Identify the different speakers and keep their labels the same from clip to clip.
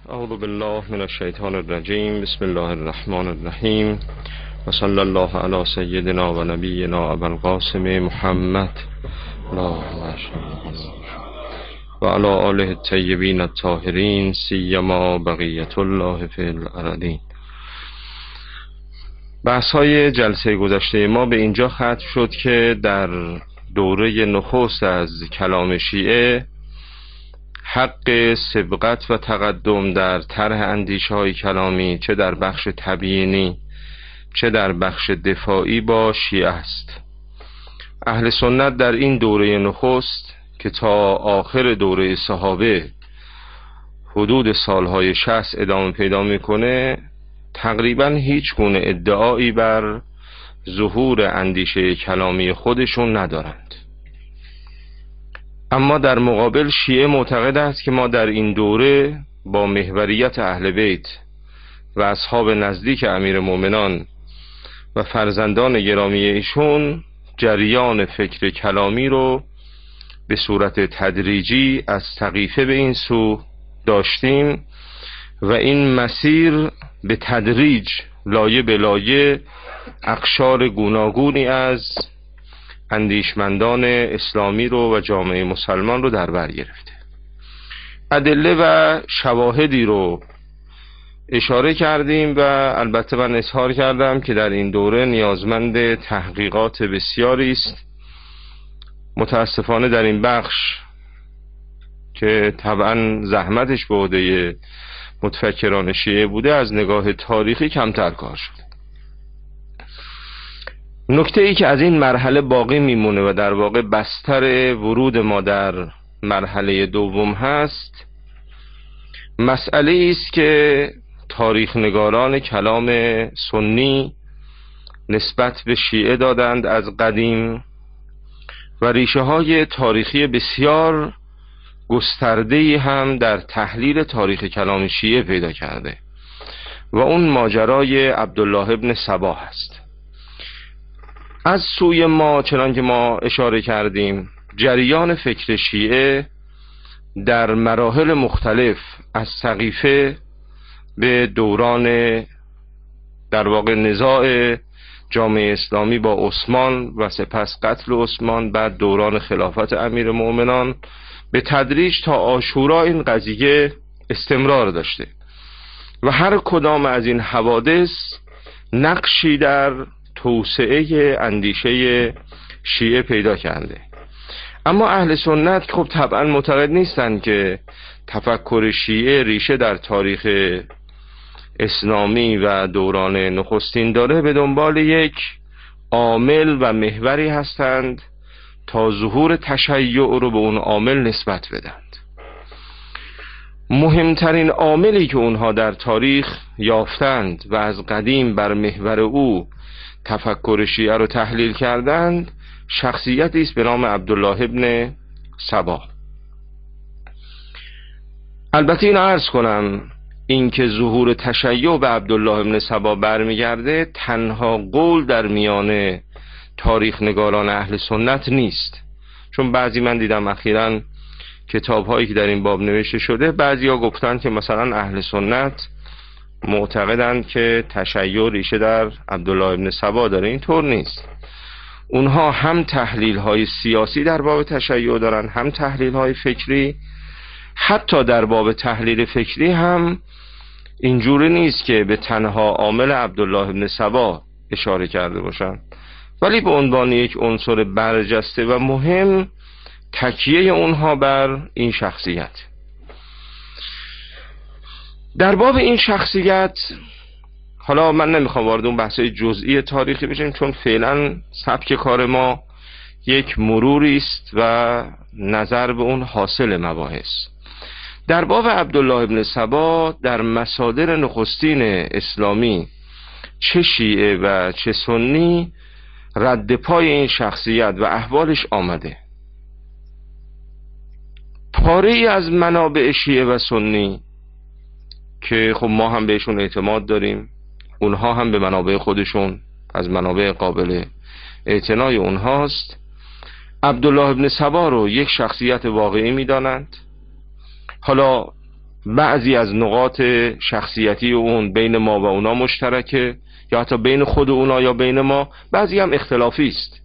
Speaker 1: اعوذ بالله من الشیطان الرجیم. بسم الله الرحمن الرحیم و صلی الله علی سیدنا و نبینا ابوالقاسم محمد و علی آله الطیبین الطاهرین سیما بقیة الله فی الارضین. بحث های جلسه گذشته ما به اینجا ختم شد که در دوره نخست از کلام شیعه حق سبقت و تقدم در طرح اندیشه‌های کلامی چه در بخش تبیینی چه در بخش دفاعی با شیعه است. اهل سنت در این دوره نخست که تا آخر دوره صحابه حدود سالهای 60 ادامه پیدا میکنه تقریبا هیچ گونه ادعایی بر ظهور اندیشه کلامی خودشون ندارند. اما در مقابل شیعه معتقد است که ما در این دوره با محوریت اهل بیت و اصحاب نزدیک امیرالمومنین و فرزندان گرامی ایشون جریان فکر کلامی رو به صورت تدریجی از سقیفه به این سو داشتیم و این مسیر به تدریج لایه به لایه اقشار گوناگونی از اندیشمندان اسلامی رو و جامعه مسلمان رو در بر گرفته. ادله و شواهدی رو اشاره کردیم و البته من اظهار کردم که در این دوره نیازمند تحقیقات بسیاری است. متاسفانه در این بخش که طبعا زحمتش به عهده متفکران شیعه بوده از نگاه تاریخی کمتر کار شد. نکته ای که از این مرحله باقی میمونه و در واقع بستر ورود ما در مرحله دوم هست مسئله است که تاریخ نگاران کلام سنی نسبت به شیعه دادند از قدیم و ریشه های تاریخی بسیار گسترده‌ای هم در تحلیل تاریخ کلام شیعه پیدا کرده و اون ماجرای عبدالله ابن سبا هست. از سوی ما چنانکه ما اشاره کردیم جریان فکر شیعه در مراحل مختلف از سقیفه به دوران در واقع نزاع جامعه اسلامی با عثمان و سپس قتل عثمان، بعد دوران خلافت امیرالمومنین، به تدریج تا عاشورا این قضیه استمرار داشته و هر کدام از این حوادث نقشی در توسعه اندیشه شیعه پیدا کرده. اما اهل سنت خب طبعا معتقد نیستند که تفکر شیعه ریشه در تاریخ اسلامی و دوران نخستین داره. به دنبال یک عامل و محوری هستند تا ظهور تشیع رو به اون عامل نسبت بدند. مهمترین عاملی که اونها در تاریخ یافتند و از قدیم بر محور او تفکر شیعه رو تحلیل کردند شخصیتی است به نام عبدالله ابن سبا. البته این عرض کنم این که ظهور تشیع به عبدالله ابن سبا برمیگرده تنها قول در میان تاریخ نگاران اهل سنت نیست، چون بعضی من دیدم اخیراً کتاب هایی که در این باب نوشته شده بعضی ها گفتن که مثلا اهل سنت معتقدند که تشیع ریشه در عبدالله ابن سبا داره. این طور نیست. اونها هم تحلیل های سیاسی در باب تشیع دارن، هم تحلیل های فکری. حتی در باب تحلیل فکری هم اینجوری نیست که به تنها عامل عبدالله ابن سبا اشاره کرده باشن، ولی به عنوان یک عنصر برجسته و مهم تکیه اونها بر این شخصیت. در باب این شخصیت حالا من نمیخوام وارد اون بحثای جزئی تاریخی بشیم، چون فعلا سبک کار ما یک مروری است و نظر به اون حاصل مباحث. در باب عبدالله ابن سبا در مصادر نخستین اسلامی چه شیعه و چه سنی رد پای این شخصیت و احوالش آمده. پاره‌ای از منابع شیعه و سنی که خب ما هم بهشون اعتماد داریم، اونها هم به منابع خودشون از منابع قابل اعتنای اونهاست، عبدالله ابن سبا رو یک شخصیت واقعی میدانند. حالا بعضی از نقاط شخصیتی اون بین ما و اونا مشترکه، یا حتی بین خود اونا یا بین ما، بعضی هم اختلافی است.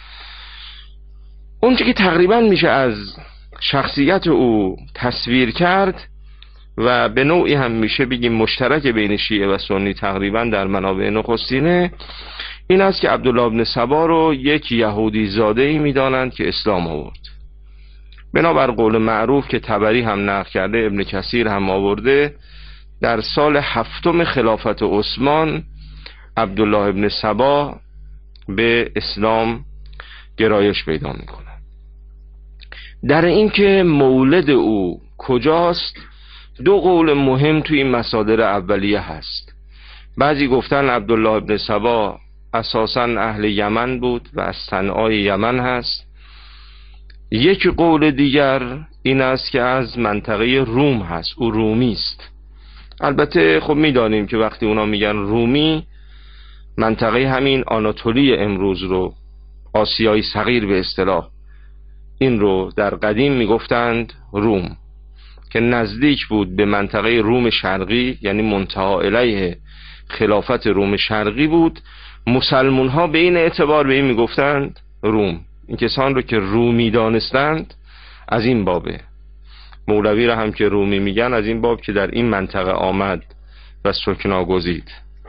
Speaker 1: اون چیزی که تقریبا میشه از شخصیت او تصویر کرد و به نوعی هم میشه بگیم مشترک بین شیعه و سنی تقریبا در منابع نخستینه، این است که عبدالله ابن سبا رو یک یهودی زاده ای میدانند که اسلام آورد. بنابر قول معروف که طبری هم نقل کرده، ابن کثیر هم آورده، در سال 7 خلافت عثمان عبدالله ابن سبا به اسلام گرایش پیدا میکنه. در این که مولد او کجاست، دو قول مهم توی این مصادر اولیه هست. بعضی گفتن عبدالله ابن سبا اساساً اهل یمن بود و از صنعای یمن هست. یک قول دیگر این است که از منطقه روم هست، او رومی است. البته خب میدانیم که وقتی اونا میگن رومی، منطقه همین آناتولی امروز رو، آسیای صغیر به اصطلاح، این رو در قدیم میگفتند روم، که نزدیک بود به منطقه روم شرقی، یعنی منتهی الیه خلافت روم شرقی بود. مسلمون ها به این اعتبار به این میگفتند روم. این کسان رو که رومی دانستند از این بابه. مولوی رو هم که رومی میگن از این باب که در این منطقه آمد و سکنا گزید.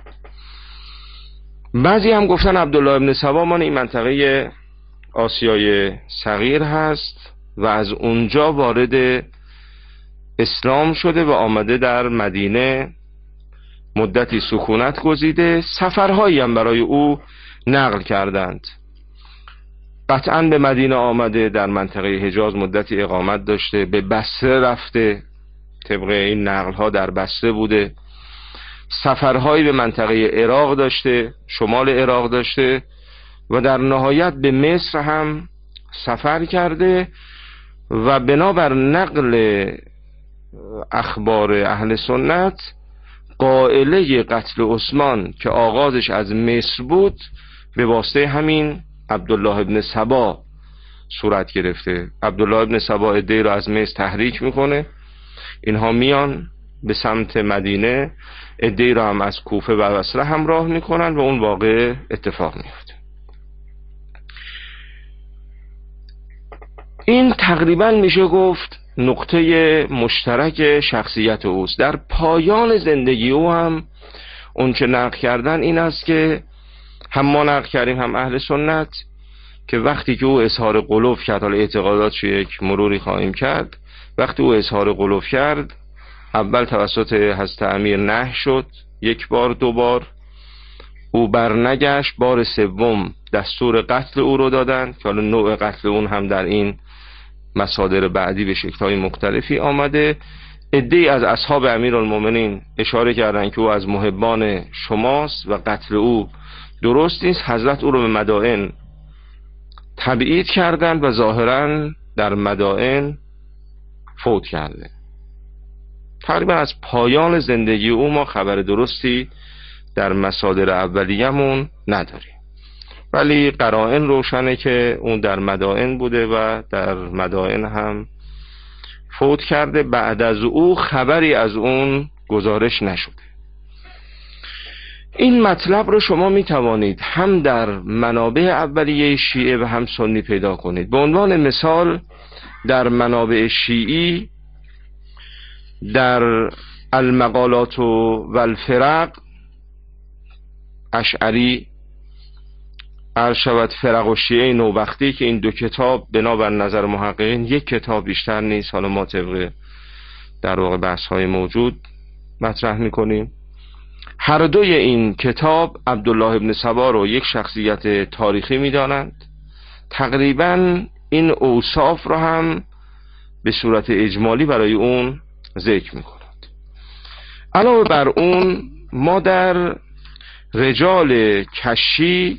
Speaker 1: بعضی هم گفتن عبدالله ابن سبا مال این منطقه آسیای صغیر هست و از اونجا وارد اسلام شده و آمده در مدینه مدتی سکونت گزیده. سفرهایی هم برای او نقل کردند. قطعاً به مدینه آمده، در منطقه حجاز مدتی اقامت داشته، به بصره رفته، طبق این نقل‌ها در بصره بوده. سفرهایی به منطقه عراق داشته، شمال عراق داشته و در نهایت به مصر هم سفر کرده و بنابر نقل اخبار اهل سنت قائله قتل عثمان که آغازش از مصر بود به واسطه همین عبدالله ابن سبا صورت گرفته. عبدالله ابن سبا عده‌ای را از مصر تحریک میکنه، اینها میان به سمت مدینه، عده‌ای را هم از کوفه و بصره همراه میکنن و اون واقع اتفاق میفته. این تقریبا میشه گفت نقطه مشترک شخصیت اوست. در پایان زندگی او هم اون چه نقل کردن این است که هم ما نقل کردیم هم اهل سنت که وقتی که او اظهار قلوب کرد، حالا اعتقاداتش یک مروری خواهیم کرد، وقتی او اظهار قلوب کرد اول توسط حضرت امیر نهی شد، یک بار دو بار، او برنگشت، بار سوم دستور قتل او رو دادن که حالا نوع قتل اون هم در این مصادر بعدی به شکل‌های مختلفی آمده. عده‌ای از اصحاب امیرالمومنین اشاره کردند که او از محبان شماست و قتل او درست نیست. حضرت او رو به مدائن تبعید کردند و ظاهراً در مدائن فوت کرده. تقریبا از پایان زندگی او ما خبر درستی در مصادر اولیه‌مون نداریم، ولی قرائن روشنه که اون در مدائن بوده و در مدائن هم فوت کرده. بعد از او خبری از اون گزارش نشده. این مطلب رو شما می توانید هم در منابع اولیه شیعه و هم سنی پیدا کنید. به عنوان مثال در منابع شیعی در المقالات و الفرق، اشعری، ارشد فرق و شیعه نوبختی که این دو کتاب بنابر نظر محققین یک کتاب بیشتر نیست، حالا ما طبق در واقع بحث های موجود مطرح میکنیم. هر دوی این کتاب عبدالله ابن سبا رو یک شخصیت تاریخی میدانند. تقریبا این اوصاف رو هم به صورت اجمالی برای اون ذکر میکنند. علاوه بر اون ما در رجال کشی،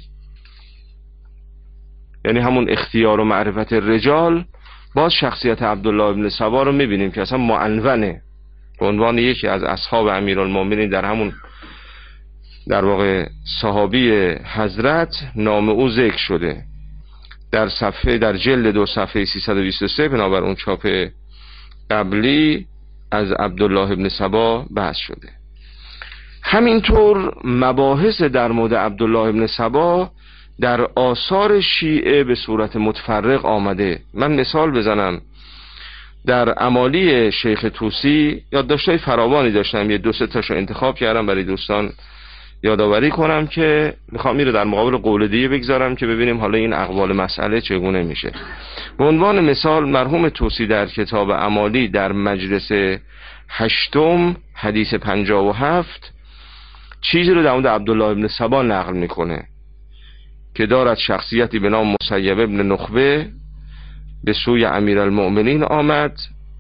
Speaker 1: یعنی همون اختیار و معرفت رجال، باز شخصیت عبدالله ابن سبا رو میبینیم که اصلا معنونه به عنوان یکی از اصحاب امیرالمومنین، در همون در واقع صحابی حضرت نام او ذکر شده در صفحه، در جلد 2 صفحه 323 بنابر اون چاپ قبلی از عبدالله ابن سبا بحث شده. همینطور مباحث در مورد عبدالله ابن سبا در آثار شیعه به صورت متفرق آمده. من مثال بزنم، در امالی شیخ طوسی یادداشت‌های فراوانی داشتم، یه 2-3 تاشو انتخاب کردم برای دوستان یادآوری کنم که میخوام میره در مقابل قول دیگه بگذارم که ببینیم حالا این اقوال مسئله چگونه میشه. به عنوان مثال مرحوم طوسی در کتاب امالی در مجلس 8 حدیث 57 چیزی رو در مورد عبدالله ابن سبا نقل میکنه که دارد شخصیتی به نام مسیب ابن نخبه به سوی امیرالمؤمنین آمد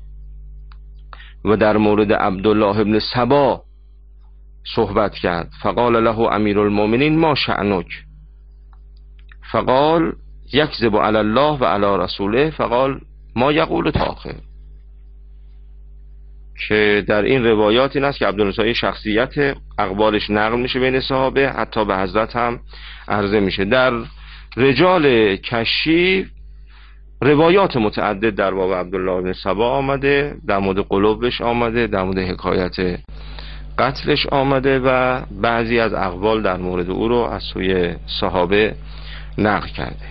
Speaker 1: و در مورد عبدالله ابن سبا صحبت کرد. فقال له امیرالمؤمنین ما شأنک، فقال یکذب علی الله و علی رسوله، فقال ما یقول تاخر. که در این روایات این است که عبدالله شخصیت اقوالش نقل میشه بین صحابه، حتی به حضرت هم عرضه میشه. در رجال کشی روایات متعدد در باب عبدالله بن سبا آمده، در مورد قلوبش آمده، در مورد حکایت قتلش آمده و بعضی از اقوال در مورد او رو از سوی صحابه نقل کرده.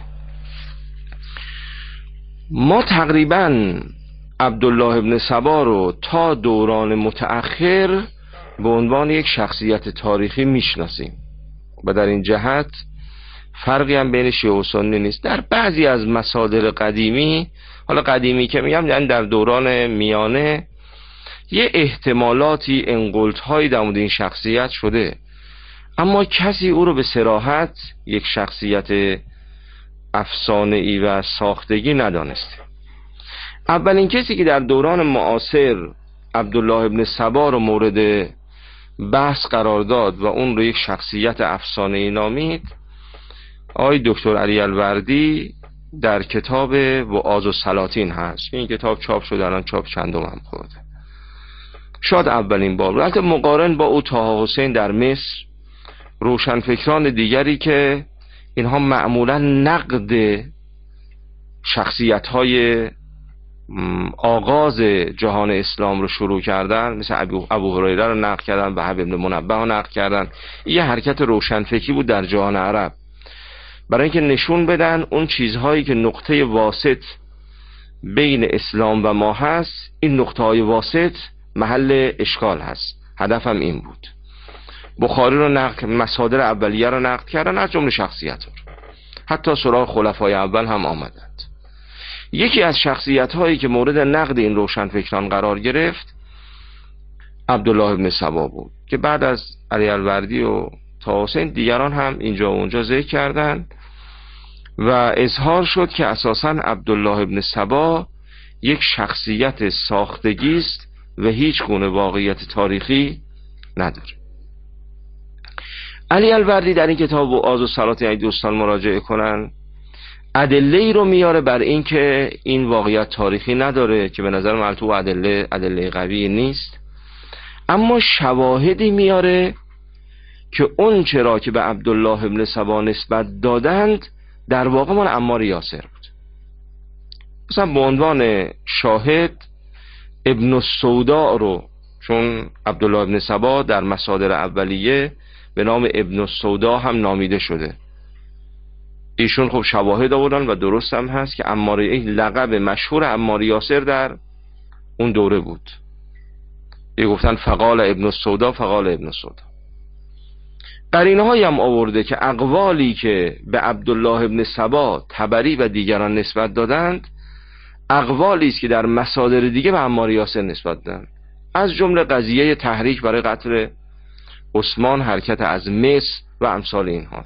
Speaker 1: ما تقریباً عبدالله ابن سبا رو تا دوران متأخر به عنوان یک شخصیت تاریخی میشناسیم و در این جهت فرقی هم بین شیعه و سنی نیست. در بعضی از مصادر قدیمی، حالا قدیمی که میگم یعنی در دوران میانه، یه احتمالاتی انقلت‌هایی در مورد این شخصیت شده، اما کسی او رو به صراحت یک شخصیت افسانه‌ای و ساختگی ندانسته. اولین کسی که در دوران معاصر عبدالله ابن سبا رو مورد بحث قرار داد و اون رو یک شخصیت افسانه‌ای نامید، آقای دکتر علی الوردی در کتاب وعاظ السلاطین هست. این کتاب چاپ شده، الان چاپ چندم هم خورده، شاید اولین بار. البته مقارن با او طه حسین در مصر، روشنفکران دیگری که اینها معمولا نقد شخصیت‌های آغاز جهان اسلام رو شروع کردن، مثل ابو هریره رو نقد کردن، وهب ابن منبه رو نقد کردن. یه حرکت روشنفکری بود در جهان عرب برای اینکه نشون بدن اون چیزهایی که نقطه واسط بین اسلام و ما هست، این نقطه های واسط محل اشکال هست. هدفم این بود. بخاری رو نقد، مصادر اولیه رو نقد کردن، از جمله شخصیت رو حتی سراغ خلفای اول هم آمدند. یکی از شخصیت هایی که مورد نقد این روشنفکران قرار گرفت عبدالله ابن سبا بود که بعد از علی الوردی و طه حسین دیگران هم اینجا و اونجا ذکر کردن و اظهار شد که اساساً عبدالله ابن سبا یک شخصیت ساختگی است و هیچ گونه واقعیت تاریخی نداره. علی الوردی در این کتاب وعاظ السلاطین، اگه دوستان مراجعه کنن، ادله‌ای رو میاره بر این که این واقعیت تاریخی نداره که به نظر من تو ادله قوی نیست، اما شواهدی میاره که اون چرا که به عبدالله ابن سبا نسبت دادند در واقع مال عمار یاسر بود. مثلا به عنوان شاهد ابن السودا رو، چون عبدالله ابن سبا در مصادر اولیه به نام ابن السودا هم نامیده شده، ایشون خب شواهد آوردن و درست هم هست که عمار، این لقب مشهور عمار یاسر در اون دوره بود. یه گفتن فقال ابن السودا، فقال ابن السودا. قرینه هایی هم آورده که اقوالی که به عبدالله ابن سبا طبری و دیگران نسبت دادند اقوالی است که در مصادر دیگه به عمار یاسر نسبت دادند، از جمله قضیه تحریک برای قتل عثمان، حرکت از مصر و امثال اینها.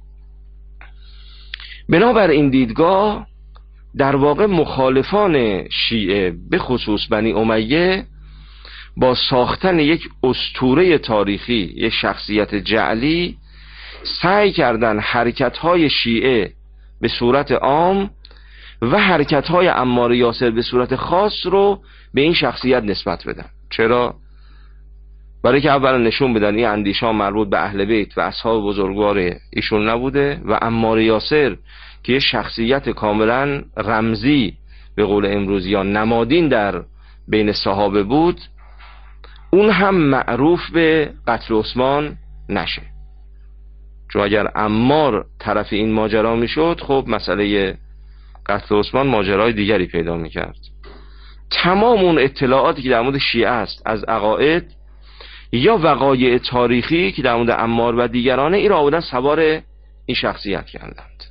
Speaker 1: بنابر این دیدگاه در واقع مخالفان شیعه به خصوص بنی امیه با ساختن یک اسطوره تاریخی، یک شخصیت جعلی، سعی کردن حرکت‌های شیعه به صورت عام و حرکت‌های عمار یاسر به صورت خاص رو به این شخصیت نسبت بدن. چرا؟ برای که اولا نشون بدن این اندیشه مربوط به اهل بیت و اصحاب بزرگوار ایشون نبوده و عمار یاسر که یه شخصیت کاملا رمزی به قول امروزی یا نمادین در بین صحابه بود اون هم معروف به قتل عثمان نشه، چون اگر عمار طرف این ماجرا میشد خب مسئله قتل عثمان ماجرای دیگری پیدا میکرد. تمام اون اطلاعاتی که در مورد شیعه است از عقاید یا وقایع تاریخی که در مورد عمار و دیگرانه، این را آوردن سوار این شخصیت کردند.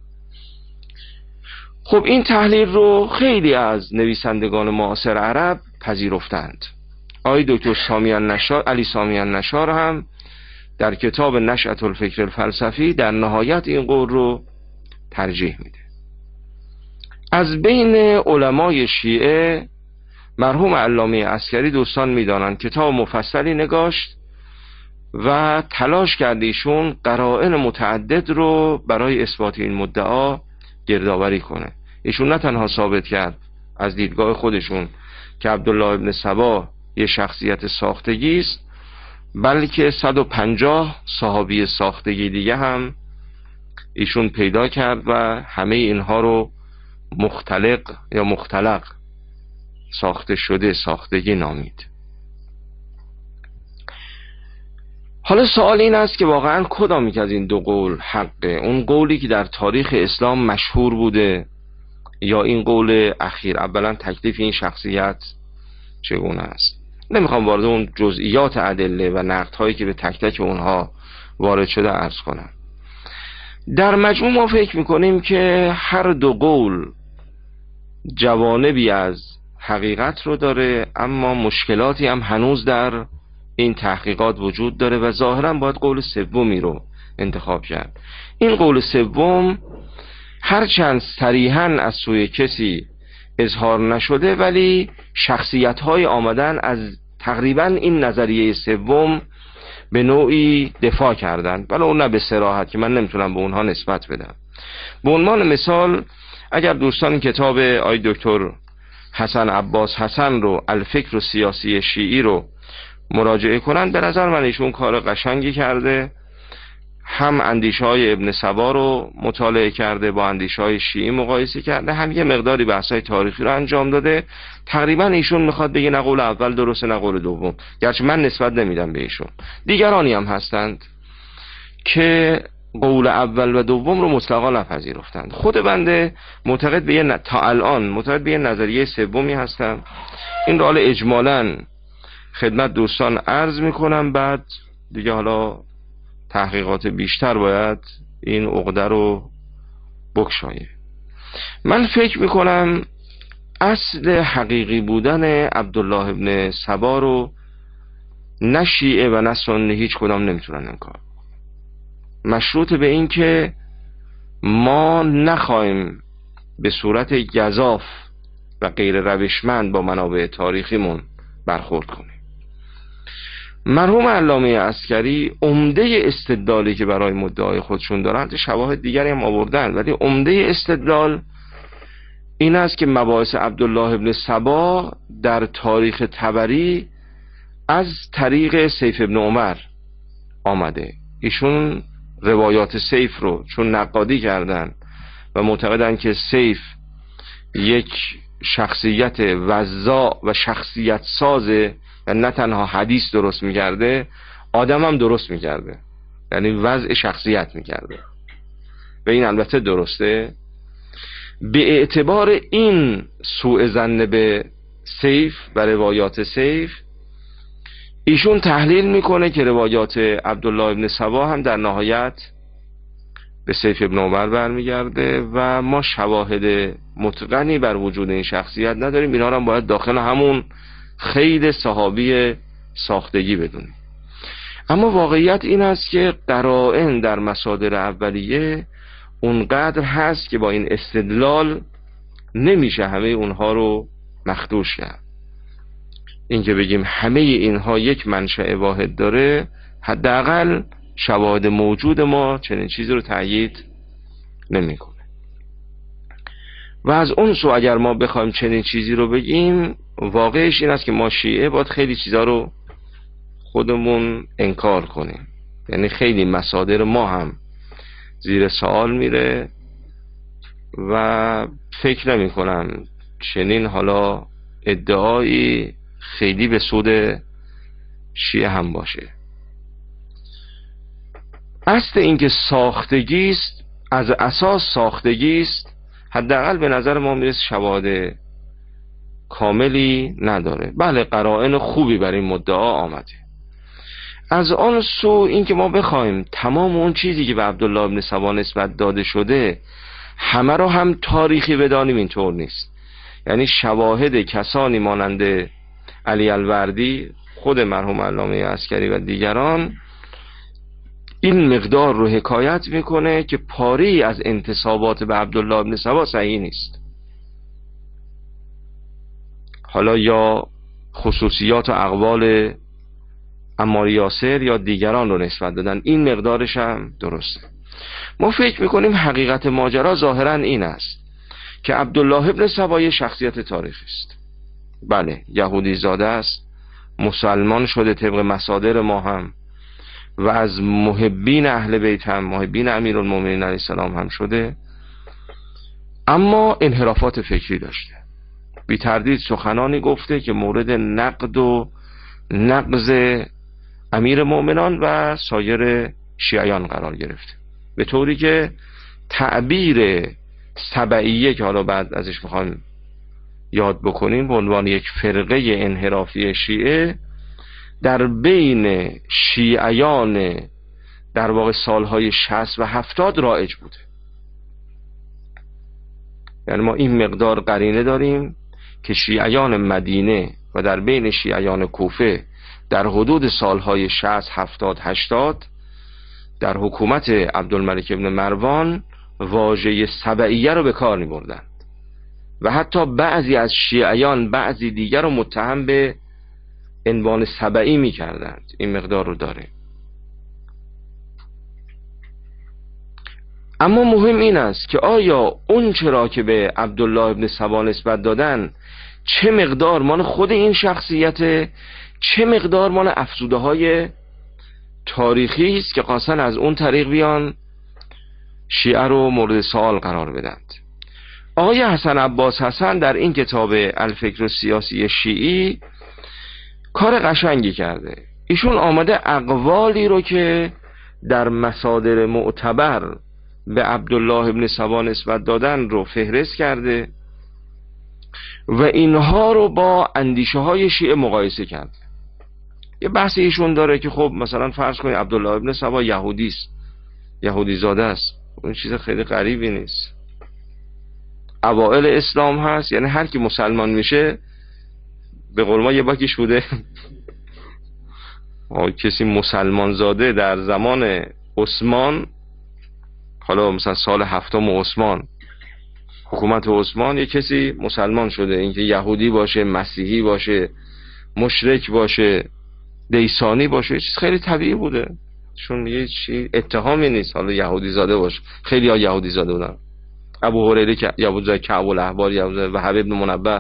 Speaker 1: خب این تحلیل رو خیلی از نویسندگان معاصر عرب پذیرفتند. آقای دکتر علی سامی النشار هم در کتاب نشأة الفکر الفلسفی در نهایت این قول رو ترجیح میده. از بین علمای شیعه مرحوم علامه عسکری دوستان میدانند کتاب مفصلی نگاشت و تلاش کرد ایشون قرائن متعدد رو برای اثبات این مدعا گردآوری کنه. ایشون نه تنها ثابت کرد از دیدگاه خودشون که عبدالله ابن سبا یه شخصیت ساختگی است، بلکه 150 صحابی ساختگی دیگه هم ایشون پیدا کرد و همه اینها رو مختلق یا مختلق ساخته شده ساختگی نامید. حالا سوال این است که واقعا کدامی که از این دو قول حقه؟ اون قولی که در تاریخ اسلام مشهور بوده یا این قول اخیر؟ اولا تکلیف این شخصیت چگونه است؟ نمیخوام وارد اون جزئیات ادله و نقدهایی که به تک تک اونها وارد شده عرض کنم. در مجموع ما فکر میکنیم که هر دو قول جوانبی از حقیقت رو داره، اما مشکلاتی هم هنوز در این تحقیقات وجود داره و ظاهرا باید قول سومی رو انتخاب کرد. این قول سوم هرچند صریحاً از سوی کسی اظهار نشده، ولی شخصیت‌های آمدن از تقریباً این نظریه سوم به نوعی دفاع کردن، ولی اون نه به صراحت که من نمیتونم به اونها نسبت بدم. به عنوان مثال اگر دوستان کتاب آقای دکتر حسن عباس حسن رو الفکر سیاسی شیعی رو مراجعه کنن، به نظر من ایشون کار قشنگی کرده. هم اندیشه‌های ابن سبا رو مطالعه کرده، با اندیشه‌های شیعی مقایسه کرده، هم یه مقداری بحث‌های تاریخی رو انجام داده. تقریبا ایشون میخواد بگه نه قول اول درسته نه قول دوم، گرچه من نسبت نمیدم به ایشون. دیگرانی هم هستند که قول اول و دوم رو مطلقا نپذیرفتند. خود بنده معتقد به تا الان معتقد به نظریه سومی هستم. این رو حالا اجمالاً خدمت دوستان عرض میکنم، بعد دیگه حالا تحقیقات بیشتر باید این عقده رو بکشایه. من فکر میکنم اصل حقیقی بودن عبدالله ابن سبا رو نه شیعه و نه سنی هیچ کدام نمیتونن انکار، مشروط به این که ما نخواهیم به صورت گزاف و غیر روشمند با منابع تاریخیمون برخورد کنیم. مرحوم علامه عسکری عمده استدلالی که برای مدعای خودشون دارند، شواهد دیگری هم آوردن، ولی عمده استدلال این است که مباحث عبدالله ابن سبا در تاریخ طبری از طریق سیف ابن عمر آمده. ایشون روایات سیف رو چون نقادی کردن و معتقدن که سیف یک شخصیت وزاع و شخصیت سازه و نه تنها حدیث درست میکرده، آدم هم درست میکرده، یعنی وضع شخصیت میکرده و این البته درسته. به اعتبار این سوء ظن به سیف و روایات سیف، ایشون تحلیل میکنه که روایات عبدالله ابن سبا هم در نهایت به سیف ابن عمر برمیگرده و ما شواهد متقنی بر وجود این شخصیت نداریم. اینا هم باید داخل همون خیلی صحابی ساختگی بدونیم. اما واقعیت این است که قرائن در مصادر اولیه اونقدر هست که با این استدلال نمیشه همه اونها رو مخدوش کرد. این که بگیم همه اینها یک منشأ واحد داره، حداقل شواهد موجود ما چنین چیزی رو تأیید نمیکنه. و از اون سو اگر ما بخوایم چنین چیزی رو بگیم، واقعش این است که ما شیعه باید خیلی چیزا رو خودمون انکار کنیم، یعنی خیلی مصادر ما هم زیر سوال میره و فکر نمی کنم چنین حالا ادعایی خیلی به سود شیعه هم باشه. اصل این که ساختگی است، از اساس ساختگی است، حداقل به نظر ما میرسه شواهد کاملی نداره. بله قرائن خوبی برای این مدعا آمده. از آن سو این که ما بخوایم تمام اون چیزی که به عبدالله ابن سبا نسبت داده شده همه رو هم تاریخی بدانیم، اینطور نیست. یعنی شواهد کسانی مانند علی الوردی، خود مرحوم علامه عسکری و دیگران این مقدار رو حکایت میکنه که پاری از انتسابات به عبدالله ابن سبا صحیح نیست. حالا یا خصوصیات و اقوال عمار یاسر یا دیگران رو نسبت دادن، این مقدارش هم درسته. ما فکر میکنیم حقیقت ماجرا ظاهرا این است که عبدالله ابن سبا شخصیت تاریخی است. بله یهودی زاده است، مسلمان شده طبق مصادر ما هم و از محبین اهل بیت هم، محبین امیرالمومنین علیه السلام هم شده، اما انحرافات فکری داشته. بی تردید سخنانی گفته که مورد نقد و نقض امیر مومنان و سایر شیعیان قرار گرفته، به طوری که تعبیر سبعیه که حالا بعد ازش میخوام یاد بکنیم به عنوان یک فرقه انحرافی شیعه در بین شیعیان در واقع سالهای 60 و 70 رایج بوده. یعنی ما این مقدار قرینه داریم که شیعیان مدینه و در بین شیعیان کوفه در حدود سالهای 60 70 80 در حکومت عبدالملک ابن مروان واژه سبعیه رو به کار می‌بردند و حتی بعضی از شیعیان بعضی دیگر رو متهم به عنوان سبعی می‌کردند. این مقدار رو داره. اما مهم این است که آیا اون چرا که به عبدالله ابن سبا نسبت دادن چه مقدار مال خود این شخصیت، چه مقدار مال افزوده های تاریخی است که قاصدن از اون طریق بیان شیعه رو مورد سوال قرار بدند. آقای حسن عباس حسن در این کتاب الفکر السیاسی شیعی کار قشنگی کرده. ایشون آمده اقوالی رو که در مصادر معتبر به عبدالله ابن سبا نسبت دادن رو فهرست کرده و اینها رو با اندیشه های شیعه مقایسه کرده. یه بحث ایشون داره که خب مثلا فرض کنید عبدالله ابن سبا یهودی است، یهودی زاده است، اون چیز خیلی غریبی نیست. اوائل اسلام هست، یعنی هر کی مسلمان میشه به قول ما یه باکیش بوده کسی مسلمان زاده در زمان عثمان، حالا مثلا سال 7 عثمان، حکومت عثمان، یه کسی مسلمان شده، اینکه یهودی باشه، مسیحی باشه، مشرک باشه، دیسانی باشه، چیز خیلی طبیعی بوده، چون یه چیز اتهامی نیست. حالا یهودی زاده باشه، خیلی ها یهودی زاده بودن، ابو هریره که یهودی کعب الاحبار، یهودی وهب ابن منبه،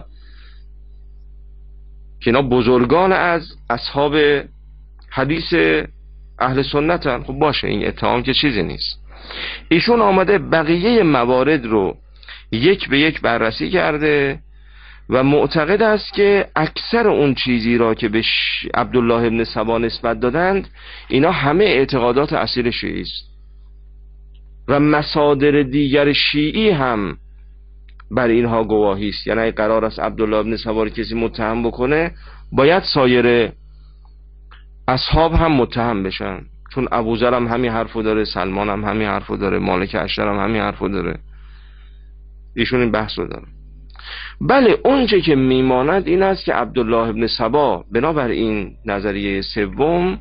Speaker 1: که اینا بزرگان از اصحاب حدیث اهل سنتن. خب باشه، این اتهام که چیزی نیست. ایشون آمده بقیه موارد رو یک به یک بررسی کرده و معتقد است که اکثر اون چیزی را که به عبدالله ابن سبا نسبت دادند اینا همه اعتقادات اصیل شیعی است و مصادر دیگر شیعی هم بر اینها گواهی است. یعنی اگه قرار است عبدالله ابن سبا رو کسی متهم بکنه باید سایر اصحاب هم متهم بشن، چون ابوذر هم همین حرفو داره، سلمان هم همین حرفو داره، مالک اشتر هم همین حرفو داره. ایشون این بحث رو داره. بله اونچه که میماند این است که عبدالله ابن سبا بنابر این نظریه سوم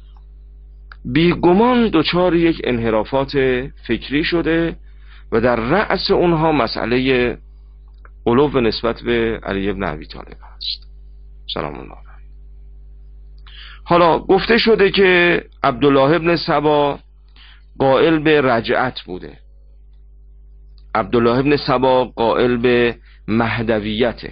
Speaker 1: بیگمان دچار یک انحرافات فکری شده و در رأس اونها مسئله علو نسبت به علی ابن ابی طالب است سلام الله علیه. حالا گفته شده که عبدالله ابن سبا قائل به رجعت بوده، عبدالله ابن سبا قائل به مهدویته.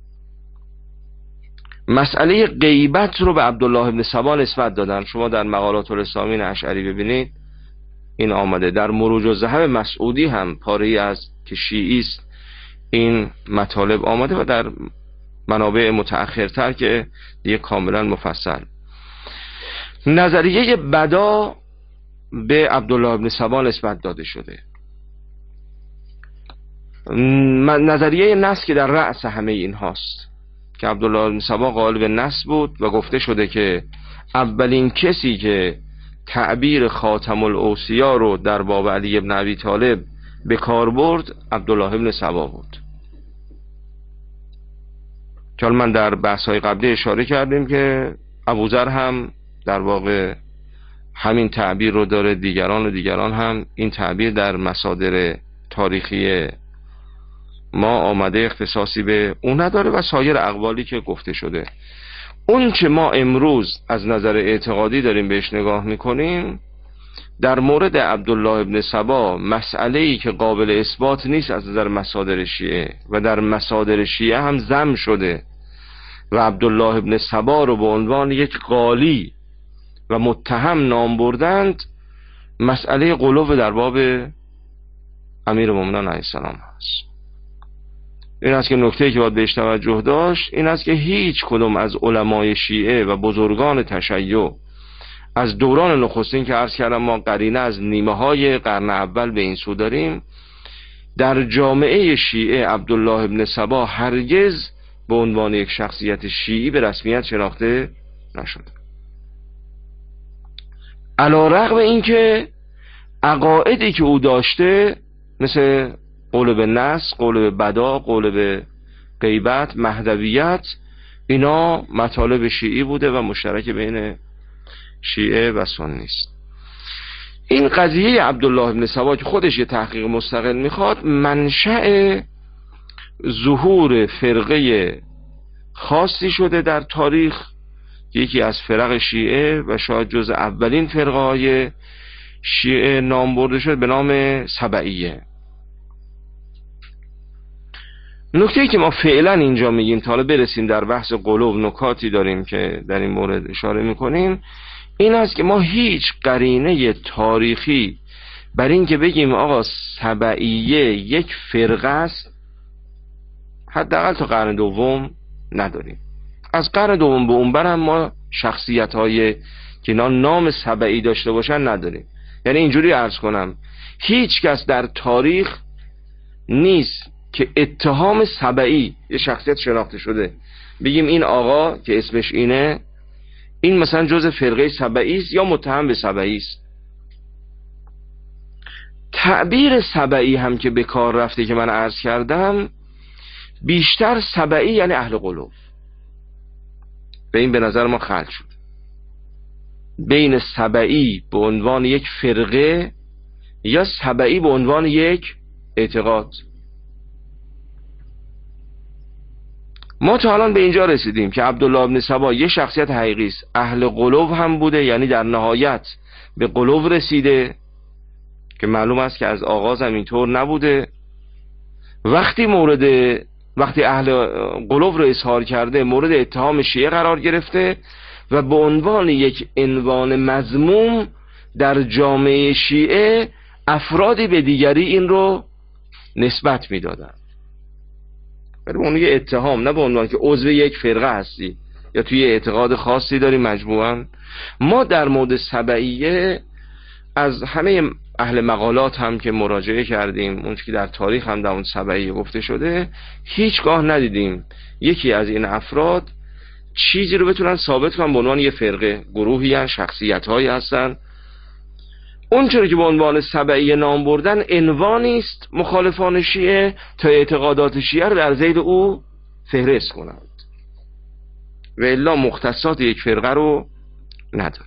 Speaker 1: مسئله غیبت رو به عبدالله ابن سبا نسبت دادن. شما در مقالات الاسلامین اشعری ببینید این آمده. در مروج الذهب مسعودی هم پاره‌ای از که شیعی است این مطالب آمده و در منابع متأخرتر که دیگه کاملا مفصل. نظریه بدا به عبدالله ابن سبا نسبت داده شده. نظریه نس که در رأس همه این هاست که عبدالله ابن سبا قائل به نس بود و گفته شده که اولین کسی که تعبیر خاتم الاوصیا رو در باب علی ابن ابی طالب به کار برد عبدالله ابن سبا بود. چون من در بحث‌های قبلی اشاره کردیم که ابوذر هم در واقع همین تعبیر رو داره، دیگران هم این تعبیر در مصادر تاریخی ما آمده، اختصاصی به اون نداره و سایر اقوالی که گفته شده. اون که ما امروز از نظر اعتقادی داریم بهش نگاه میکنیم در مورد عبدالله ابن سبا مسئله‌ای که قابل اثبات نیست از نظر مصادر شیعه و در مصادر شیعه هم ذم شده و عبدالله ابن سبا رو به عنوان یک قالی و متهم نام بردند، مسئله غلو در باب امیرالمومنین علیه السلام هست. این است که نکته‌ای که باید بهش توجه داشت این است که هیچ کدوم از علمای شیعه و بزرگان تشیع از دوران نخستین که عرض کردم ما قرینه از نیمه های قرن اول به این سو داریم، در جامعه شیعه عبدالله ابن سبا هرگز به عنوان یک شخصیت شیعی به رسمیت شناخته نشد، علی‌رغم اینکه عقایدی که او داشته مثل قول به نس، قول به بدا، قول به غیبت، مهدویت، اینا مطالب شیعی بوده و مشترک بین شیعه و سنی است. این قضیه عبدالله ابن سبا که خودش یه تحقیق مستقل میخواد، منشأ ظهور فرقه خاصی شده در تاریخ، یکی از فرق شیعه و شاید جز اولین فرقه های شیعه نام برده شد به نام سبعیه. نکته‌ای که ما فعلا اینجا میگیم تا برسیم در بحث قلوب، نکاتی داریم که در این مورد اشاره میکنیم، این است که ما هیچ قرینه تاریخی بر این که بگیم آقا سبعیه یک فرقه است حداقل تا قرن دوم نداریم. از قرن دوم به اون برم ما شخصیت های که نام سبعی داشته باشن نداریم. یعنی اینجوری عرض کنم هیچ کس در تاریخ نیست که اتهام سبعی یه شخصیت شناخته شده بگیم این آقا که اسمش اینه این مثلا جزء فرقه سبعی است یا متهم به سبعی است. تعبیر سبعی هم که به کار رفته که من عرض کردم، بیشتر سبعی یعنی اهل قلوب، به این به نظر ما خلط شد بین سبعی به عنوان یک فرقه یا سبعی به عنوان یک اعتقاد. ما تا الان به اینجا رسیدیم که عبدالله ابن سبا یه شخصیت حقیقی است، اهل قلوب هم بوده، یعنی در نهایت به قلوب رسیده که معلوم است که از آغاز هم اینطور نبوده. وقتی اهل قلوب رو اظهار کرده مورد اتهام شیعه قرار گرفته و به عنوان یک عنوان مذموم در جامعه شیعه افرادی به دیگری این رو نسبت میدادن، ولی به عنوان یک اتهام، نه به عنوان که عضو یک فرقه هستی یا توی اعتقاد خاصی داری مجموعاً. ما در مورد سبعیه از همه اهل مقالات هم که مراجعه کردیم، اون که در تاریخ هم در اون سبعیه گفته شده، هیچگاه ندیدیم یکی از این افراد چیزی رو بتونن ثابت کنن به عنوان یه فرقه، گروهی هستن، شخصیت‌هایی هستن. اون چرا که به عنوان سبعیه نام بردن عنوانی است مخالفان شیعه تا اعتقادات شیعه رو در ذیل او فهرست کنند و الا مختصات یک فرقه رو نداره.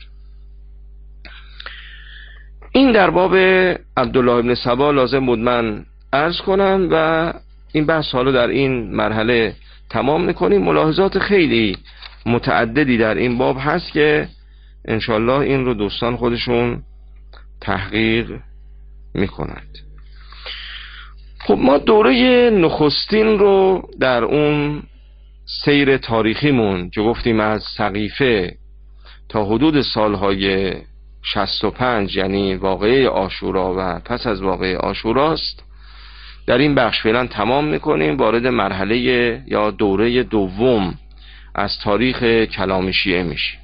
Speaker 1: این در باب عبدالله ابن سبا لازم بود من عرض کنم و این بحث حالا در این مرحله تمام میکنیم. ملاحظات خیلی متعددی در این باب هست که انشالله این رو دوستان خودشون تحقیق میکنند. خب ما دوره نخستین رو در اون سیر تاریخیمون که گفتیم از سقیفه تا حدود سالهای 65 یعنی واقعه عاشورا و پس از واقعه عاشوراست، در این بخش فعلا تمام میکنیم، وارد مرحله یا دوره دوم از تاریخ کلام شیعه میشیم.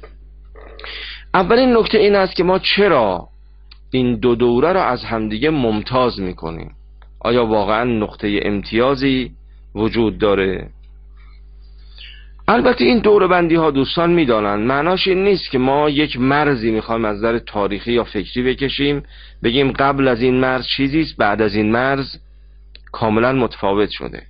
Speaker 1: اولین نکته این است که ما چرا این دو دوره را از همدیگه ممتاز میکنیم؟ آیا واقعا نقطه امتیازی وجود داره؟ البته این دوره بندی ها دوستان میدانن معناش این نیست که ما یک مرزی میخوایم از نظر تاریخی یا فکری بکشیم بگیم قبل از این مرز چیزیست، بعد از این مرز کاملا متفاوت شده.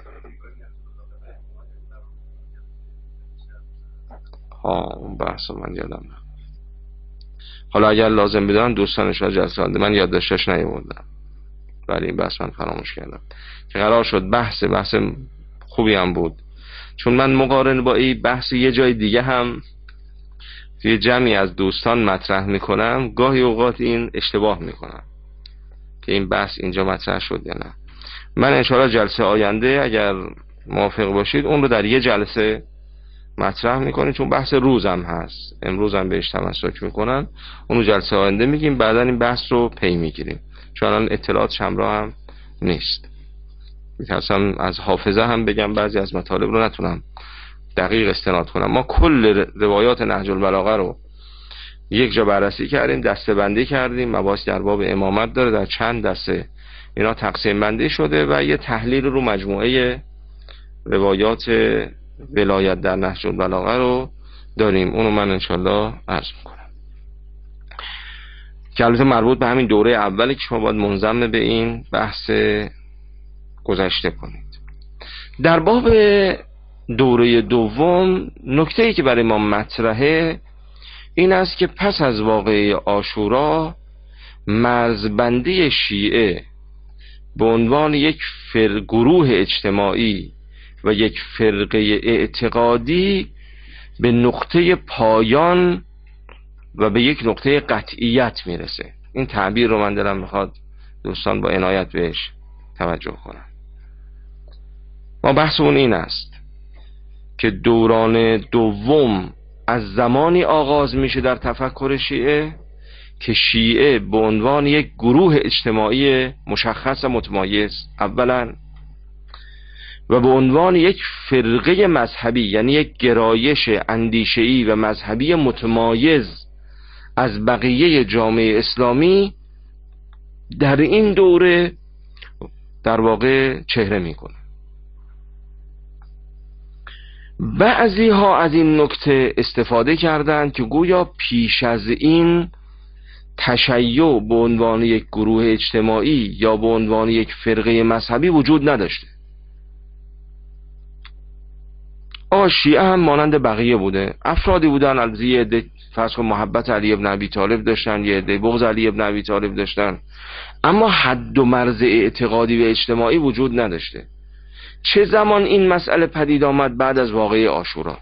Speaker 1: اون بحث من یادم نه. حالا اگر لازم بدن دوستانش را جلسه آنده من یادداشتش نیاوردم، ولی این بحث من فراموش کردم که قرار شد بحث خوبی هم بود، چون من مقارن با این بحث یه جای دیگه هم توی جمعی از دوستان مطرح میکنم، گاهی اوقات این اشتباه میکنم که این بحث اینجا مطرح شد یا نه. من انشاءالله جلسه آینده اگر موافق باشید اون رو در یه جلسه مطرح میکنیم، چون بحث روزم هست، امروز هم بهش تمسک میکنن، اون رو جلسه آینده میگیم، بعدا این بحث رو پی میگیریم، چون الان اطلاعات شمرا هم نیست. میترسم از حافظه هم بگم بعضی از مطالب رو نتونم دقیق استناد کنم. ما کل روایات نهج البلاغه رو یک جا بررسی کردیم، دسته بندی کردیم، مباحث در باب امامت داره، در چند دسته اینا تقسیم بندی شده و یه تحلیل رو مجموعه روایات ولایت در نهج البلاغه رو داریم. اونو من انشالله عرض میکنم که البته مربوط به همین دوره اولی که شما باید منضم به این بحث گذشته کنید. در باب دوره دوم نکته‌ای که برای ما مطرحه این است که پس از واقعه عاشورا مرزبندی شیعه به عنوان یک گروه اجتماعی و یک فرقه اعتقادی به نقطه پایان و به یک نقطه قطعیت میرسه. این تعبیر رو من دلم میخواد دوستان با عنایت بهش توجه کنن. ما بحثمون این است که دوران دوم از زمانی آغاز میشه در تفکر شیعه که شیعه به عنوان یک گروه اجتماعی مشخص و متمایز اولا و به عنوان یک فرقه مذهبی، یعنی یک گرایش اندیشه‌ای و مذهبی متمایز از بقیه جامعه اسلامی در این دوره در واقع چهره میکنه. بعضی ها از این نکته استفاده کردند که گویا پیش از این تشیع به عنوان یک گروه اجتماعی یا به عنوان یک فرقه مذهبی وجود نداشته. شیعه هم مانند بقیه بوده، افرادی بودن، البته یه عده فرض محبت علی ابن ابی طالب داشتن، یه عده بغض علی ابن ابی طالب داشتن، اما حد و مرز اعتقادی و اجتماعی وجود نداشته. چه زمان این مسئله پدید آمد؟ بعد از واقعه عاشورا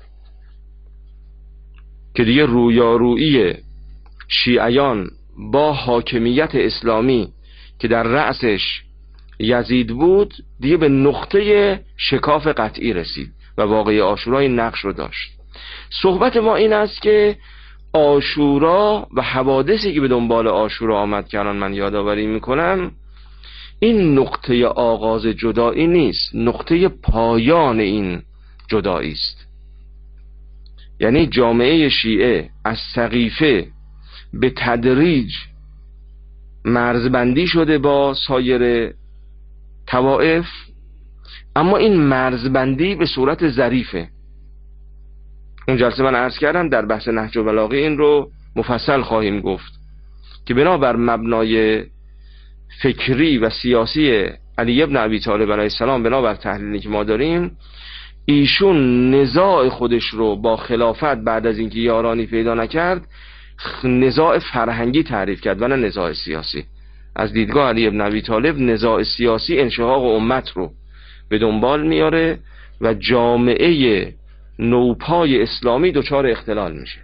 Speaker 1: که دیگه رویارویی شیعیان با حاکمیت اسلامی که در رأسش یزید بود دیگه به نقطه شکاف قطعی رسید و واقعه عاشورا این نقش رو داشت. صحبت ما این است که عاشورا و حوادثی که به دنبال عاشورا آمد که الان من یادآوری میکنم، این نقطه آغاز جدایی نیست، نقطه پایان این جدایی است. یعنی جامعه شیعه از سقیفه به تدریج مرزبندی شده با سایر طوائف، اما این مرزبندی به صورت ظریفه. اون جلسه من عرض کردم در بحث نهج البلاغه این رو مفصل خواهیم گفت که بنابر مبنای فکری و سیاسی علی ابن ابی طالب علیه السلام، بنابر تحلیلی که ما داریم، ایشون نزاع خودش رو با خلافت بعد از اینکه یارانی پیدا نکرد نزاع فرهنگی تعریف کرد و نه نزاع سیاسی. از دیدگاه علی ابن ابی طالب نزاع سیاسی انشقاق امت رو به دنبال میاره و جامعه نوپای اسلامی دچار اختلال میشه.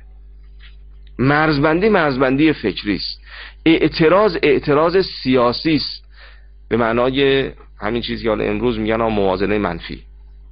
Speaker 1: مرزبندی فکری است، اعتراض سیاسی است، به معنای همین چیزی که حالا امروز میگن موازنه منفی،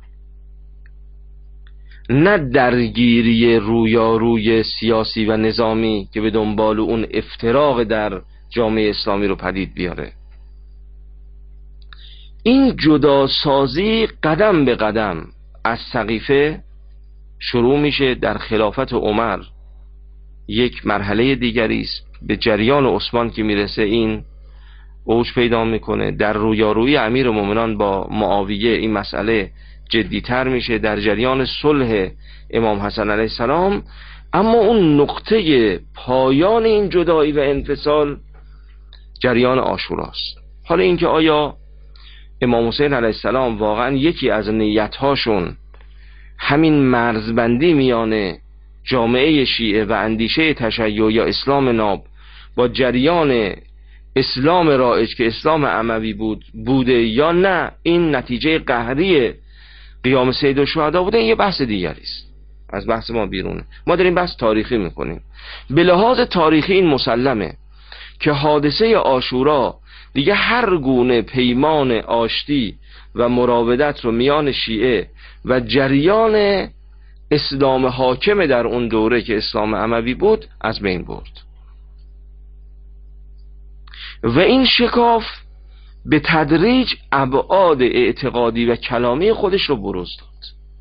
Speaker 1: نه درگیری رویاروی سیاسی و نظامی که به دنبال اون افتراق در جامعه اسلامی رو پدید بیاره. این جداسازی قدم به قدم از سقیفه شروع میشه، در خلافت عمر یک مرحله دیگری است، به جریان عثمان که میرسه این اوج پیدا میکنه، در رویارویی امیرالمومنان با معاویه این مسئله جدیتر میشه، در جریان صلح امام حسن علیه السلام. اما اون نقطه پایان این جدایی و انفصال جریان عاشوراست. حالا اینکه آیا امام حسین علیه السلام واقعا یکی از نیت‌هاشون همین مرزبندی میان جامعه شیعه و اندیشه تشیع یا اسلام ناب با جریان اسلام رایج که اسلام اموی بوده یا نه این نتیجه قهری قیام سید الشهدا بوده، این یه بحث دیگری است، از بحث ما بیرونه. ما داریم بحث تاریخی میکنیم. به لحاظ تاریخی این مسلمه که حادثه عاشورا دیگه هر گونه پیمان آشتی و مراودت رو میان شیعه و جریان اسلام حاکم در اون دوره که اسلام اموی بود از بین برد و این شکاف به تدریج ابعاد اعتقادی و کلامی خودش رو بروز داد.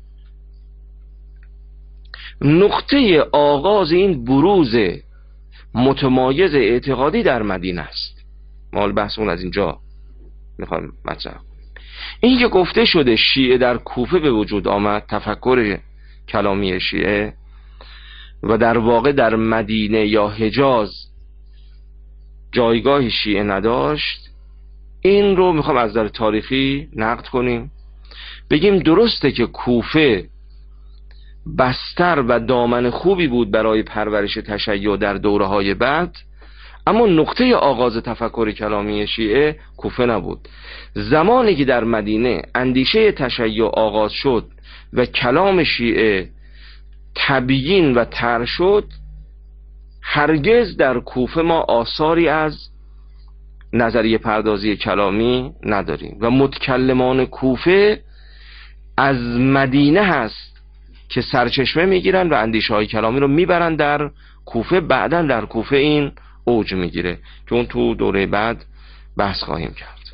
Speaker 1: نقطه آغاز این بروز متمایز اعتقادی در مدینه است. ما بحثمون از اینجا میخوایم مطرح کنیم. این که گفته شده شیعه در کوفه به وجود آمد، تفکر کلامی شیعه، و در واقع در مدینه یا حجاز جایگاه شیعه نداشت، این رو میخوام از نظر تاریخی نقد کنیم. بگیم درسته که کوفه بستر و دامن خوبی بود برای پرورش تشیع در دوره‌های بعد، اما نقطه آغاز تفکر کلامی شیعه کوفه نبود. زمانی که در مدینه اندیشه تشیع آغاز شد و کلام شیعه تبیین و طرح شد، هرگز در کوفه ما آثاری از نظریه پردازی کلامی نداریم و متکلمان کوفه از مدینه هست که سرچشمه میگیرن و اندیشه های کلامی رو میبرن در کوفه. بعداً در کوفه این اوج میگیره که اون تو دوره بعد بحث خواهیم کرد.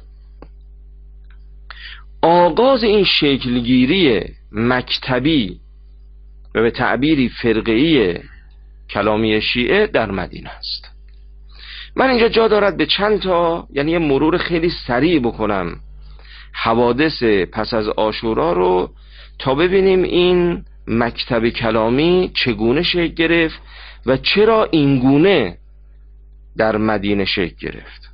Speaker 1: آغاز این شکلگیری مکتبی و به تعبیری فرقه‌ای کلامی شیعه در مدینه است. من اینجا جا دارد به چند تا، یعنی یه مرور خیلی سریع بکنم حوادث پس از عاشورا رو تا ببینیم این مکتب کلامی چگونه شکل گرفت و چرا اینگونه در مدینه شکل گرفت.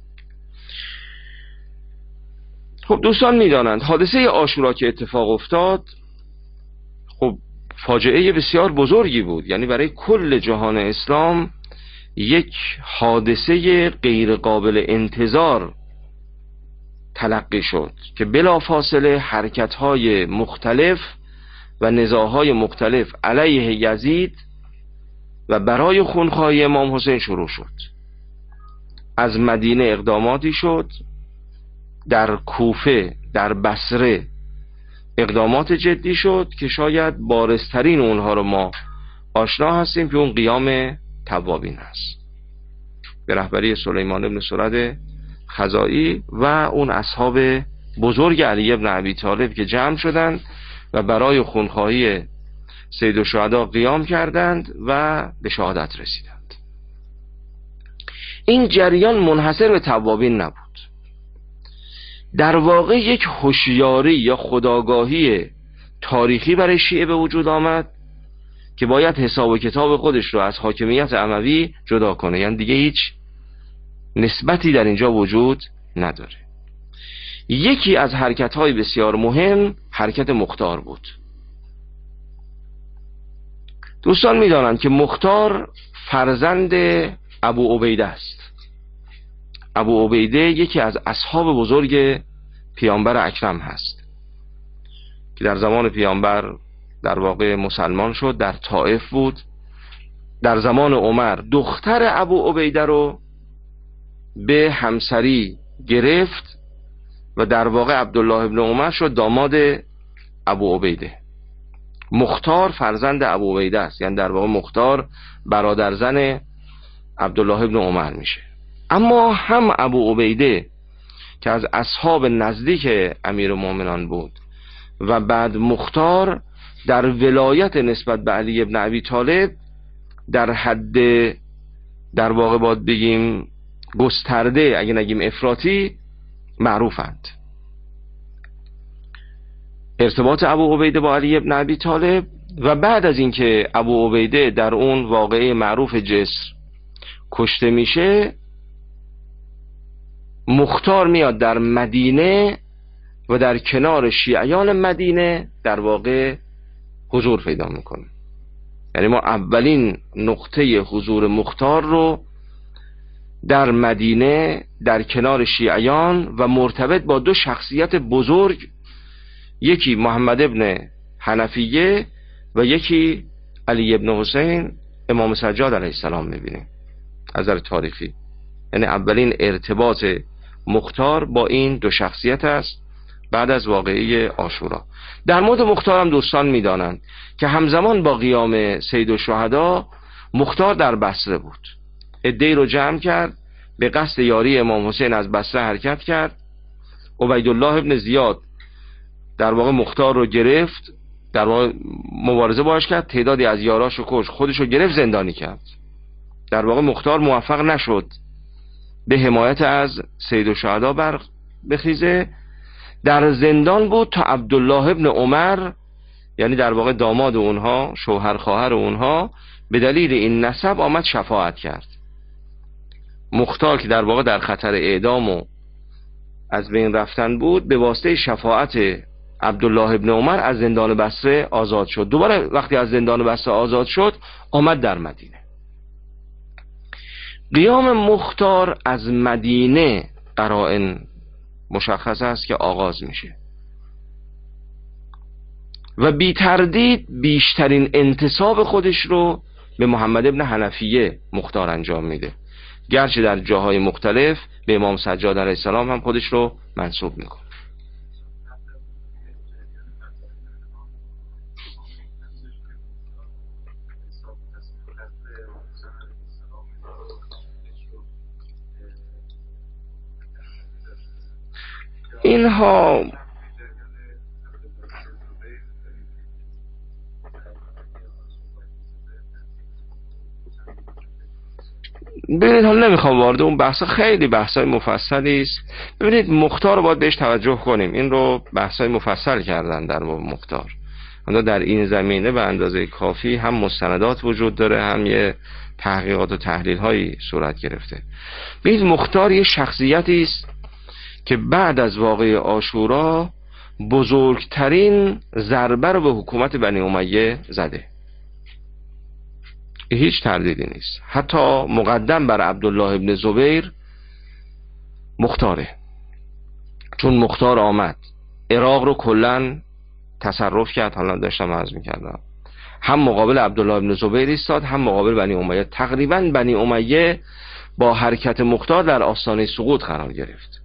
Speaker 1: خب دوستان میدانند حادثه عاشورا که اتفاق افتاد خب فاجعه بسیار بزرگی بود، یعنی برای کل جهان اسلام یک حادثه غیر قابل انتظار تلقی شد که بلافاصله حرکت‌های مختلف و نزاع‌های مختلف علیه یزید و برای خونخواهی امام حسین شروع شد. از مدینه اقداماتی شد، در کوفه، در بصره اقدامات جدی شد که شاید بارزترین اونها رو ما آشنا هستیم که اون قیام توابین است به رهبری سلیمان بن سرد خزائی و اون اصحاب بزرگ علی بن ابی طالب که جمع شدند و برای خونخواهی سید الشهدا قیام کردند و به شهادت رسیدند. این جریان منحصر به توابین نبود، در واقع یک هوشیاری یا خودآگاهی تاریخی برای شیعه به وجود آمد که باید حساب و کتاب خودش رو از حاکمیت اموی جدا کنه، یعنی دیگه هیچ نسبتی در اینجا وجود نداره. یکی از حرکت‌های بسیار مهم حرکت مختار بود. دوستان می‌دانند که مختار فرزند ابو عبیده است. ابو عبیده یکی از اصحاب بزرگ پیامبر اکرم هست که در زمان پیامبر در واقع مسلمان شد، در طائف بود. در زمان عمر دختر ابو عبیده رو به همسری گرفت و در واقع عبدالله ابن عمر شد داماد ابو عبیده. مختار فرزند ابو عبیده است، یعنی در واقع مختار برادرزن عبدالله ابن عمر میشه. اما هم ابو عبیده که از اصحاب نزدیک امیرالمومنین بود و بعد مختار در ولایت نسبت به علی ابن ابی طالب در حد در واقع باید بگیم گسترده، اگه نگیم افراطی، معروفند. ارتباط ابو عبیده با علی ابن ابی طالب و بعد از اینکه ابو عبیده در اون واقعه معروف جسر کشته میشه، مختار میاد در مدینه و در کنار شیعیان مدینه در واقع حضور پیدا میکنه. یعنی ما اولین نقطه حضور مختار رو در مدینه در کنار شیعیان و مرتبط با دو شخصیت بزرگ، یکی محمد ابن حنفیه و یکی علی ابن حسین امام سجاد علیه السلام میبینیم از نظر تاریخی. یعنی اولین ارتباط مختار با این دو شخصیت است بعد از واقعه عاشورا. در مورد مختار هم دوستان میدانند که همزمان با قیام سید الشهدا مختار در بصره بود. عده‌ای رو جمع کرد، به قصد یاری امام حسین از بصره حرکت کرد. عبیدالله ابن زیاد در واقع مختار رو گرفت، در واقع مبارزه باش کرد، تعدادی از یاراشو کش، خودشو گرفت، زندانی کرد. در واقع مختار موفق نشد به حمایت از سید الشهدا بخیزه، در زندان بود تا عبدالله ابن عمر، یعنی در واقع داماد اونها، شوهر خواهر اونها، به دلیل این نسب آمد شفاعت کرد. مختار که در واقع در خطر اعدام و از بین رفتن بود، به واسطه شفاعت عبدالله ابن عمر از زندان بصره آزاد شد. دوباره وقتی از زندان بصره آزاد شد آمد در مدینه. قیام مختار از مدینه قرائن مشخص است که آغاز میشه و بی تردید بیشترین انتساب خودش رو به محمد ابن حنفیه مختار انجام میده، گرچه در جاهای مختلف به امام سجاد علیه السلام هم خودش رو منسوب میکنه. اینها ببینید، حالا نمیخوام وارد اون بحثا، خیلی بحثای مفصلی است. ببینید مختار رو باید بهش توجه کنیم، این رو بحثای مفصل کردن در مختار. اما در این زمینه به اندازه کافی هم مستندات وجود داره، هم یه تحقیقات و تحلیل هایی صورت گرفته. ببینید مختار یه شخصیتی است که بعد از واقعه عاشورا بزرگترین ضربه رو به حکومت بنی امیه زده، هیچ تردیدی نیست. حتی مقدم بر عبدالله ابن زبیر مختاره، چون مختار آمد عراق رو کلن تصرف کرد. حالا داشتم عرض میکردم، هم مقابل عبدالله ابن زبیر ایستاد، هم مقابل بنی امیه. تقریبا بنی امیه با حرکت مختار در آستانه سقوط قرار گرفت.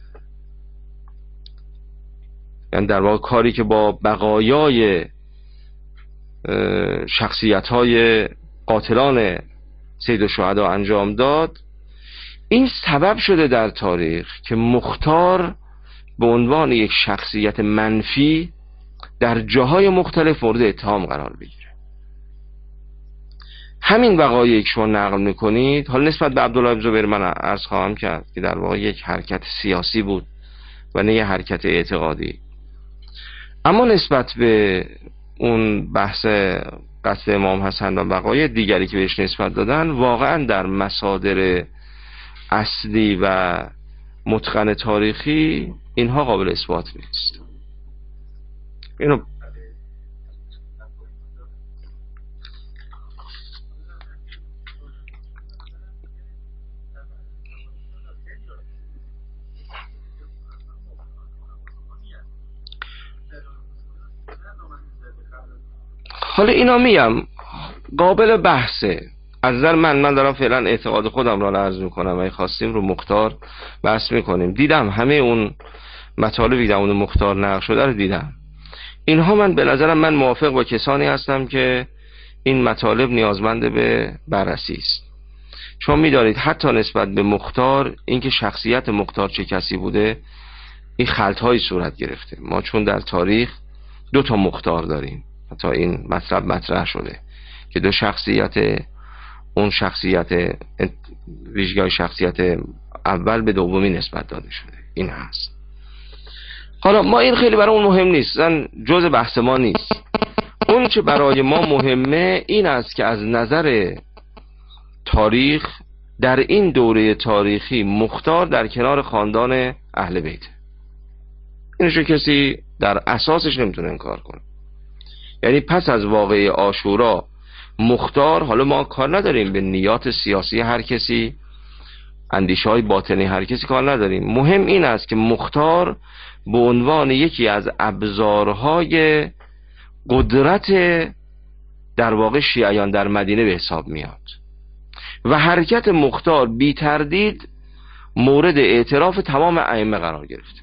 Speaker 1: یعنی در واقع کاری که با بقایای شخصیت‌های قاتلان سید الشهدا انجام داد، این سبب شده در تاریخ که مختار به عنوان یک شخصیت منفی در جاهای مختلف مورد اتهام قرار بگیره. همین وقایعی که شما نقل میکنید، حالا نسبت به عبدالله بن زبیر من عرض خواهم کرد که در واقع یک حرکت سیاسی بود و نه یک حرکت اعتقادی. اما نسبت به اون بحث قتل امام حسن و وقایع دیگری که بهش نسبت دادن، واقعا در مصادر اصلی و متقن تاریخی اینها قابل اثبات نیست. اینو حالا اینا میم قابل بحثه. از نظر من دارم فعلا اعتقاد خودم را عرض میکنم و خواستیم رو مختار بحث میکنیم. دیدم همه اون مطالبی در اون مختار نقل شده رو دیدم. اینها من به نظرم من موافق با کسانی هستم که این مطالب نیازمند به بررسی است. شما می‌دانید حتی نسبت به مختار، اینکه شخصیت مختار چه کسی بوده، این خلط‌های صورت گرفته. ما چون در تاریخ 2 مختار داریم، حتی این مطلب مطرح شده که 2 شخصیت، اون شخصیت ویژگی شخصیت اول به دومی نسبت داده شده، این هست. حالا ما این خیلی برای اون مهم نیست، جز بحث ما نیست. اون چه برای ما مهمه این است که از نظر تاریخ در این دوره تاریخی مختار در کنار خاندان اهل بیت، اینشو کسی در اساسش نمیتونه انکار کنه. یعنی پس از واقعه عاشورا مختار، حالا ما کار نداریم به نیات سیاسی هر کسی، اندیشه‌های باطنی هر کسی کار نداریم، مهم این است که مختار به عنوان یکی از ابزارهای قدرت در واقع شیعیان در مدینه به حساب میاد و حرکت مختار بی تردید مورد اعتراف تمام ائمه قرار گرفت.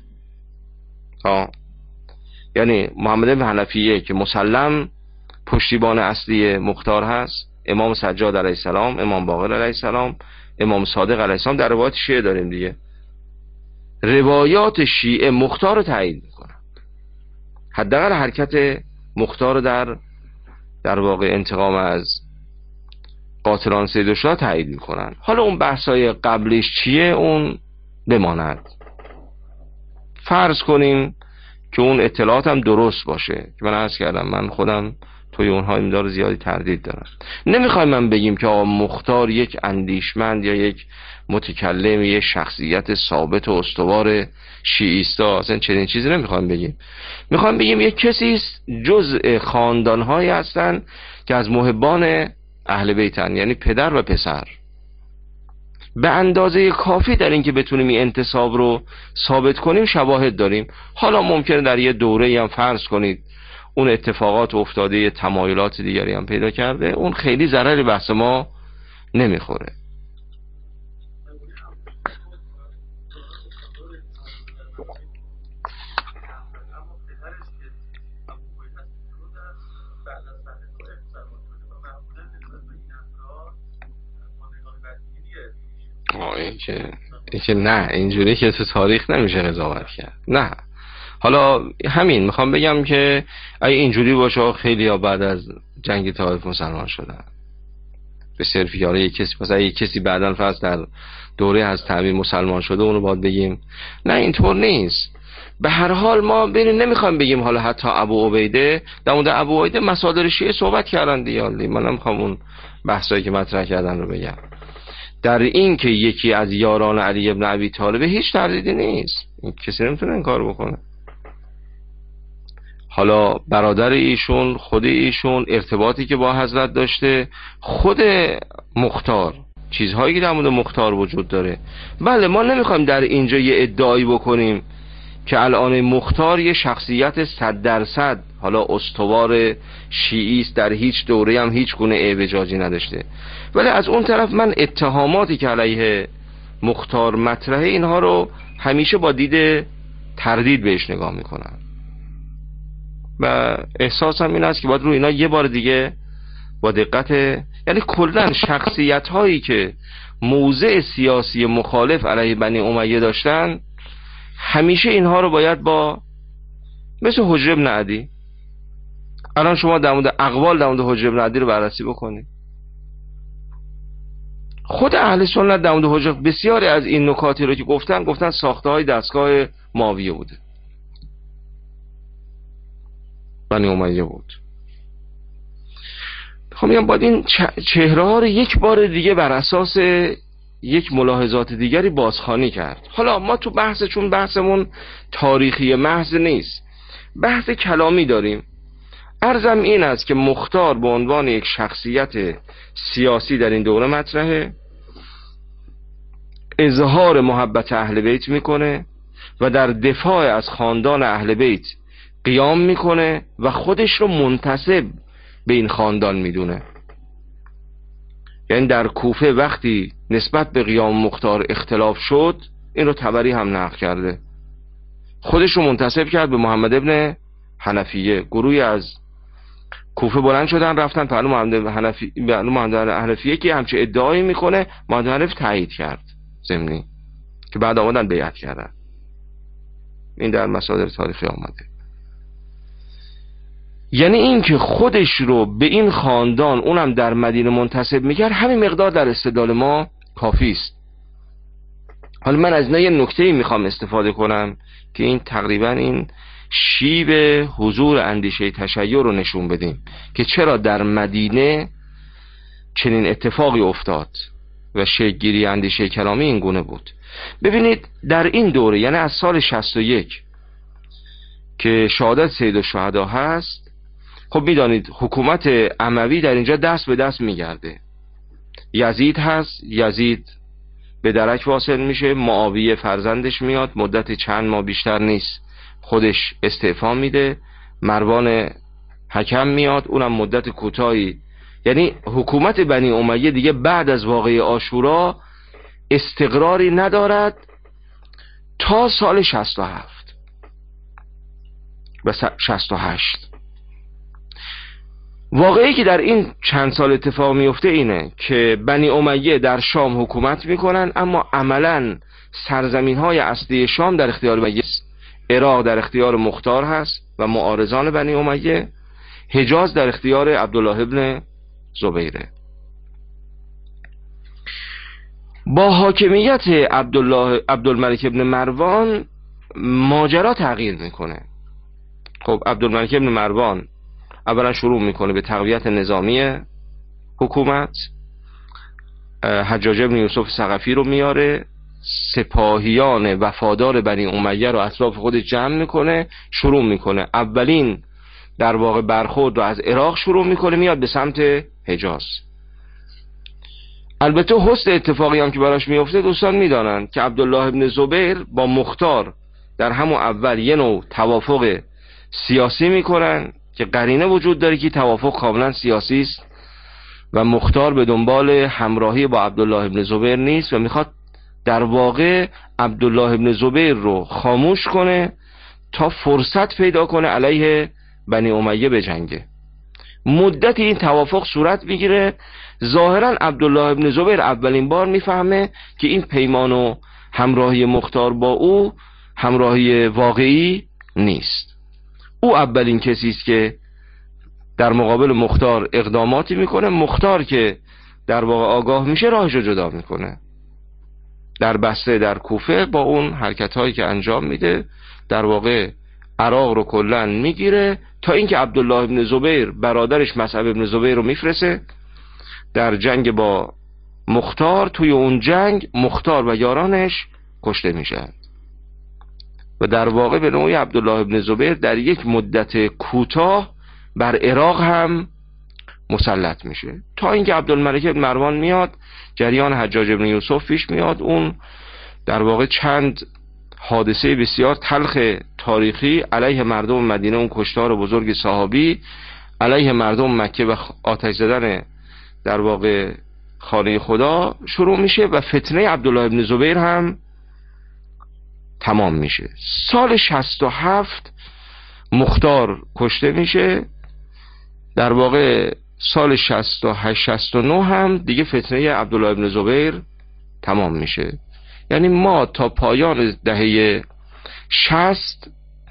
Speaker 1: یعنی محمد بن حنفیه که مسلم پشتیبان اصلی مختار هست، امام سجاد علیه السلام، امام باقر علیه السلام، امام صادق علیه السلام، در روایات شیعه داریم دیگه. روایات شیعه مختار رو تایید میکنن، حداقل حرکت مختار رو در واقع انتقام از قاتلان سید الشهدا تایید میکنن. حالا اون بحثای قبلش چیه اون بماند، فرض کنیم که اون اطلاعات هم درست باشه که من عرض کردم من خودم توی اونها مقدار زیادی تردید دارم. نمیخوایم من بگیم که آقا مختار یک اندیشمند یا یک متکلم، یک شخصیت ثابت و استوار شیعیستا، اصلا چنین چیزی نمیخوایم بگیم. میخوایم بگیم یک کسی است جزء خاندان‌هایی هستن که از محبان اهل بیتن، یعنی پدر و پسر، به اندازه کافی در این که بتونیم این انتساب رو ثابت کنیم شواهد داریم. حالا ممکنه در یه دوره هم فرض کنید اون اتفاقات افتاده، تمایلات دیگری هم پیدا کرده، اون خیلی ضرری بحث ما نمیخوره. این که نه، اینجوری که تو تاریخ نمیشه قضاوت کرد. نه، حالا همین میخوام بگم که اگه اینجوری باشه خیلی ها بعد از جنگ طائف مسلمان شدن به صرفی یاره یک کسی، مثلا یک کسی بعداً فرض در دوره از تعمیم مسلمان شده اونو باید بگیم نه اینطور نیست. به هر حال ما نمیخوام بگیم حالا حتی ابو عبیده، در مورد ابو عبیده مصادر شیعه صحبت کردن دیگه، من نمیخوام اون بحثایی که مطرح کردن رو بگم. در این که یکی از یاران علی ابن ابی طالب هیچ تردیدی نیست، این کسی نمیتونه این کار بکنه. حالا برادر ایشون، خود ایشون، ارتباطی که با حضرت داشته، خود مختار، چیزهایی که در مورد مختار وجود داره. بله ما نمیخوایم در اینجا یه ادعایی بکنیم که الان مختار یه شخصیت 100% حالا استوار شیعی است، در هیچ دوره هم هیچ گونه اعوجاجی نداشته. ولی از اون طرف من اتهاماتی که علیه مختار مطرحه اینها رو همیشه با دید تردید بهش نگاه میکنم و احساسم این است که باید رو اینا یه بار دیگه با دقت، یعنی کلا شخصیت هایی که موضع سیاسی مخالف علیه بنی امیه داشتن، همیشه اینها رو باید با مثل حجر بن عدی، الان شما در مورد اقوال در مورد حجر بن عدی رو بررسی بکنید، خود اهل سنت در مورد حجر بسیاری از این نکاتی رو که گفتن ساخته های دستگاه معاویه بوده، بنی امیه بود. خب میگم باید این چهره ها رو یک بار دیگه بر اساس یک ملاحظات دیگری بازخوانی کرد. حالا ما تو چون بحثمون تاریخی محض نیست، بحث کلامی داریم. عرضم این است که مختار به عنوان یک شخصیت سیاسی در این دوره مطرحه، اظهار محبت اهل بیت میکنه و در دفاع از خاندان اهل بیت قیام میکنه و خودش رو منتسب به این خاندان میدونه. یعنی در کوفه وقتی نسبت به قیام مختار اختلاف شد، این رو طبری هم نقل کرده، خودش رو منتسب کرد به محمد ابن حنفیه. گروهی از کوفه بلند شدن رفتن پهلو محمد حنفیه که همچه ادعایی میکنه. محمد حنفی تایید کرد ضمنی که بعد آمدن بیعت کردن. این در مصادر تاریخی آمده. یعنی این که خودش رو به این خاندان اونم در مدینه منتسب میکرد، همین مقدار در استدلال ما کافی است. حالا من از اینا یه نکته‌ای میخوام استفاده کنم که این تقریبا این شیب حضور اندیشه تشیع رو نشون بدیم که چرا در مدینه چنین اتفاقی افتاد و شکل‌گیری اندیشه کلامی این گونه بود. ببینید در این دوره، یعنی از سال 61 که شهادت سید الشهدا هست، خب میدانید حکومت اموی در اینجا دست به دست میگرده. یزید هست، یزید به درک واصل میشه، معاویه فرزندش میاد، مدت چند ماه بیشتر نیست خودش استعفا میده، مروان حکم میاد، اونم مدت کوتاهی. یعنی حکومت بنی امیه دیگه بعد از واقعه عاشورا استقراری ندارد تا سال 67 و 68. واقعی که در این چند سال اتفاق میفته اینه که بنی امیه در شام حکومت میکنن، اما عملا سرزمین های اصلی شام در اختیار بنی، عراق در اختیار مختار هست و معارضان بنی امیه، حجاز در اختیار عبدالله ابن زبیره. با حاکمیت عبدالملک ابن مروان ماجرا تغییر میکنه. خب عبدالملک ابن مروان اولا شروع میکنه به تقویت نظامی حکومت، حجاج ابن یوسف ثقفی رو میاره، سپاهیان وفادار بنی امیه رو اطراف خودش جمع میکنه، شروع میکنه اولین در واقع برخورد رو از عراق شروع میکنه، میاد به سمت حجاز. البته حسن اتفاقی هم که براش میفته دوستان میدانند که عبدالله ابن زبیر با مختار در همون اول یه نوع توافق سیاسی میکنن که قرینه وجود داره که توافق کاملا سیاسی است و مختار به دنبال همراهی با عبدالله ابن زبیر نیست و میخواد در واقع عبدالله ابن زبیر رو خاموش کنه تا فرصت پیدا کنه علیه بنی امیه بجنگه. مدت این توافق صورت میگیره. ظاهرا عبدالله ابن زبیر اولین بار میفهمه که این پیمان و همراهی مختار با او همراهی واقعی نیست. او اولین کسی است که در مقابل مختار اقداماتی میکنه. مختار که در واقع آگاه میشه راهشو جدا میکنه. در بصره در کوفه با اون حرکت‌هایی که انجام میده در واقع عراق رو کلاً میگیره تا اینکه عبدالله ابن زبیر برادرش مصعب ابن زبیر رو میفرسه در جنگ با مختار. توی اون جنگ مختار و یارانش کشته میشن و در واقع به نوعی عبدالله ابن زبیر در یک مدت کوتاه بر عراق هم مسلط میشه تا اینکه عبدالملک ابن مروان میاد، جریان حجاج ابن یوسف پیش میاد. اون در واقع چند حادثه بسیار تلخ تاریخی علیه مردم مدینه، اون کشتار بزرگ صحابی، علیه مردم مکه و آتش زدن در واقع خانه خدا شروع میشه و فتنه عبدالله ابن زبیر هم تمام میشه. سال 67 مختار کشته میشه. در واقع سال 68-69 هم دیگه فتنه عبدالله ابن زبیر تمام میشه. یعنی ما تا پایان دهه 60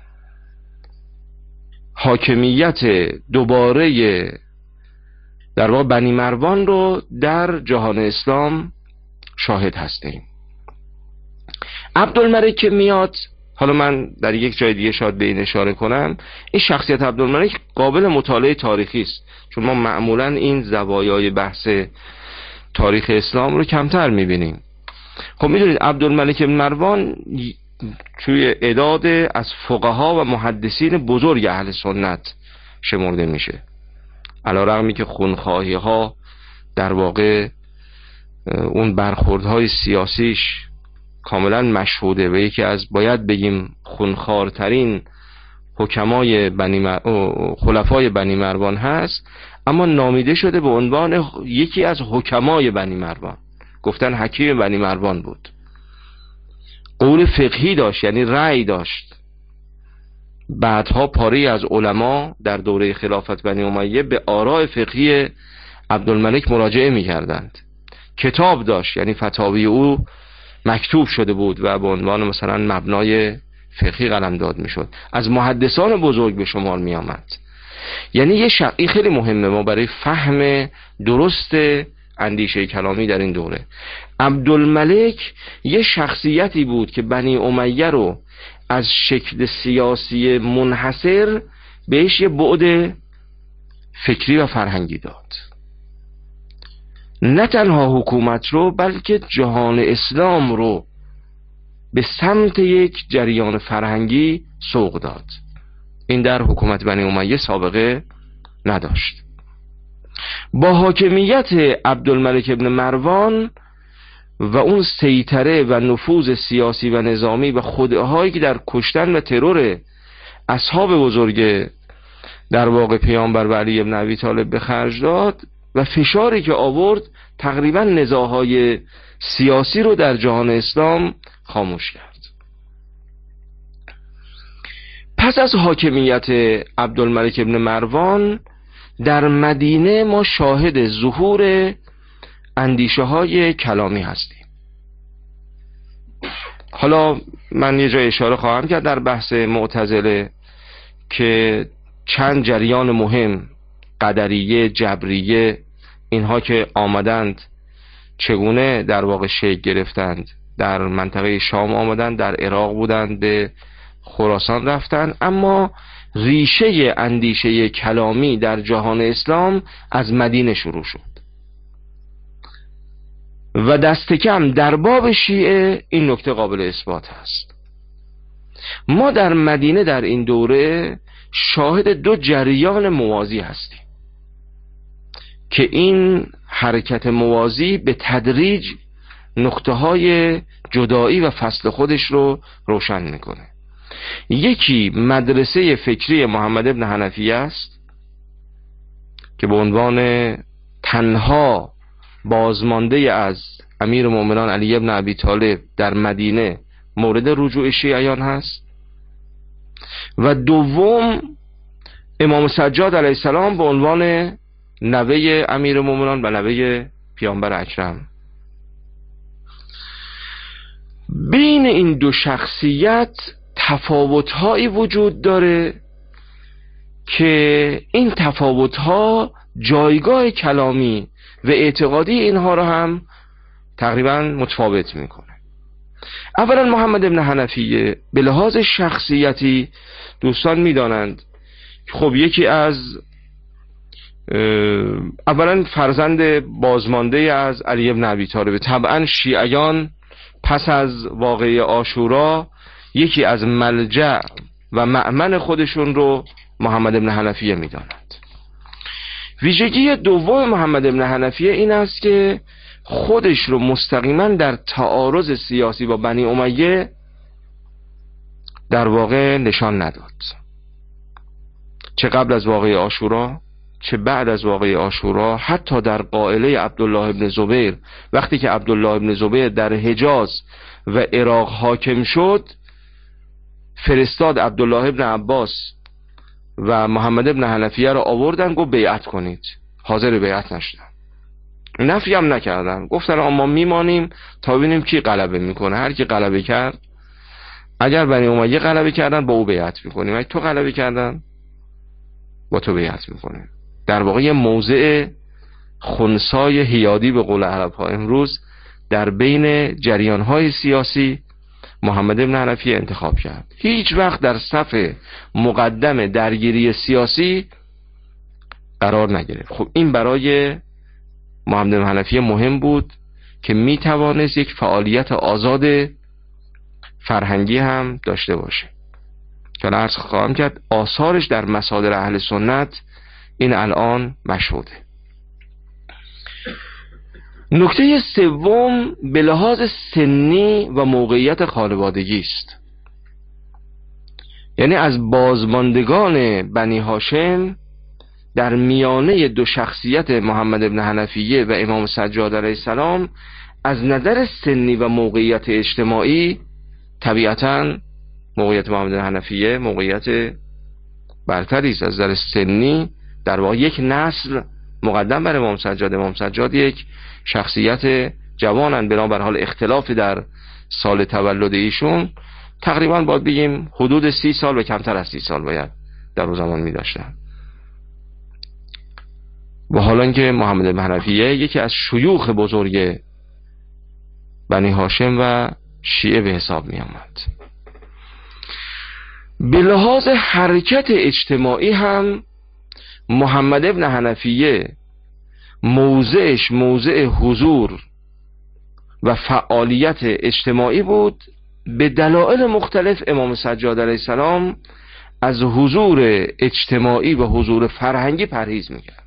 Speaker 1: حاکمیت دوباره در واقع بنی مروان رو در جهان اسلام شاهد هستیم. عبدالملک که میاد، حالا من در یک جای دیگه شاید به این اشاره کنم، این شخصیت عبدالملک قابل مطالعه تاریخی است، چون ما معمولا این زوایای بحث تاریخ اسلام رو کمتر میبینیم. خب میدونید عبدالملک بن مروان توی اعداد از فقها و محدثین بزرگ اهل سنت شمرده میشه، علیرغمی که خونخواهی ها در واقع اون برخوردهای سیاسیش کاملا مشهوده و یکی از باید بگیم خونخوارترین حکمای خلفای بنی مروان هست، اما نامیده شده به عنوان یکی از حکمای بنی مروان. گفتن حکیم بنی مروان بود، قول فقهی داشت، یعنی رأی داشت بعدها پاری از علما در دوره خلافت بنی امیه به آراء فقهی عبدالملک مراجعه می‌کردند. کتاب داشت، یعنی فتاوی او مکتوب شده بود و به عنوان مثلا مبنای فقهی قلمداد میشد، از محدثان بزرگ به شمار می آمد. یعنی یه این خیلی مهمه ما برای فهم درست اندیشه کلامی در این دوره. عبدالملک یه شخصیتی بود که بنی امیه رو از شکل سیاسی منحصر بهش یه بعد فکری و فرهنگی داد. نه تنها حکومت رو بلکه جهان اسلام رو به سمت یک جریان فرهنگی سوق داد. این در حکومت بنی امیه سابقه نداشت. با حاکمیت عبدالملک ابن مروان و اون سیطره و نفوذ سیاسی و نظامی و خدعهایی که در کشتن و ترور اصحاب بزرگ در واقع پیامبر و علی ابن ابی طالب به خرج داد و فشاری که آورد، تقریبا نزاعهای سیاسی رو در جهان اسلام خاموش کرد. پس از حاکمیت عبدالملک ابن مروان در مدینه ما شاهد ظهور اندیشه های کلامی هستیم. حالا من یه جای اشاره خواهم کرد در بحث معتزله که چند جریان مهم، قدریه، جبریه، اینها که آمدند چگونه در واقع شکل گرفتند، در منطقه شام آمدند، در عراق بودند، به خراسان رفتند، اما ریشه اندیشه کلامی در جهان اسلام از مدینه شروع شد و دست کم در باب شیعه این نکته قابل اثبات هست. ما در مدینه در این دوره شاهد دو جریان موازی هستیم که این حرکت موازی به تدریج نقطه های جدایی و فصل خودش رو روشن میکنه. یکی مدرسه فکری محمد ابن حنفیه است که به عنوان تنها بازمانده از امیر مومنان علی ابن ابی طالب در مدینه مورد رجوع شیعیان هست، و دوم امام سجاد علیه السلام به عنوان نوه امیر مومنان و نوه پیامبر اکرم. بین این دو شخصیت تفاوت‌هایی وجود داره که این تفاوت‌ها جایگاه کلامی و اعتقادی اینها رو هم تقریبا متفاوت میکنه. اولا محمد ابن حنفیه به لحاظ شخصیتی دوستان میدانند خب یکی از اولا فرزند بازمانده از علی ابن ابی طالب. طبعا شیعیان پس از واقعه عاشورا یکی از ملجأ و مأمن خودشون رو محمد ابن حنفیه میدانند. ویژگی دوم محمد ابن حنفیه این است که خودش رو مستقیما در تعارض سیاسی با بنی امیه در واقع نشان نداد، چه قبل از واقعه عاشورا چه بعد از واقعه عاشورا. حتی در قائله عبدالله ابن زبیر، وقتی که عبدالله ابن زبیر در حجاز و عراق حاکم شد، فرستاد عبدالله ابن عباس و محمد ابن حنفیه رو آوردن، گفت بیعت کنید، حاضر بیعت نشدن، نفی هم نکردن، گفتن اما میمانیم تا ببینیم کی غلبه میکنه، هر کی غلبه کرد، اگر بنی امیه غلبه کردن با او بیعت میکنیم، اگه تو غلبه کردن با تو بیعت میکنیم. در واقع یه موضع خنثای حیادی به قول عرب ها امروز در بین جریان های سیاسی محمد ابن حنفیه انتخاب کرد. هیچ وقت در صف مقدم درگیری سیاسی قرار نگرفت. خب این برای محمد ابن حنفیه مهم بود که می توانست یک فعالیت آزاد فرهنگی هم داشته باشه که عرض خواهم کرد آثارش در مصادر اهل سنت این الان مشهوده. نکته سوم به لحاظ سنی و موقعیت خانوادگی است. یعنی از بازماندگان بنی هاشم در میانه دو شخصیت محمد ابن حنفیه و امام سجاد علیه السلام از نظر سنی و موقعیت اجتماعی طبیعتاً موقعیت محمد بن حنفیه موقعیت برتری است. از نظر سنی در واقع یک نسل مقدم بر امام سجاد. امام سجاد یک شخصیت جوانن، بنابر حال اختلاف در سال تولد ایشون تقریبا باید بگیم حدود 30 سال و کمتر از 30 سال باید در اون زمان می داشتن. و حالا اینکه محمد بن حنفیه یکی از شیوخ بزرگ بنی هاشم و شیعه به حساب می آمد. به لحاظ حرکت اجتماعی هم محمد بن حنفیه موضعش موضع حضور و فعالیت اجتماعی بود. به دلایل مختلف امام سجاد علیه السلام از حضور اجتماعی و حضور فرهنگی پرهیز میکرد.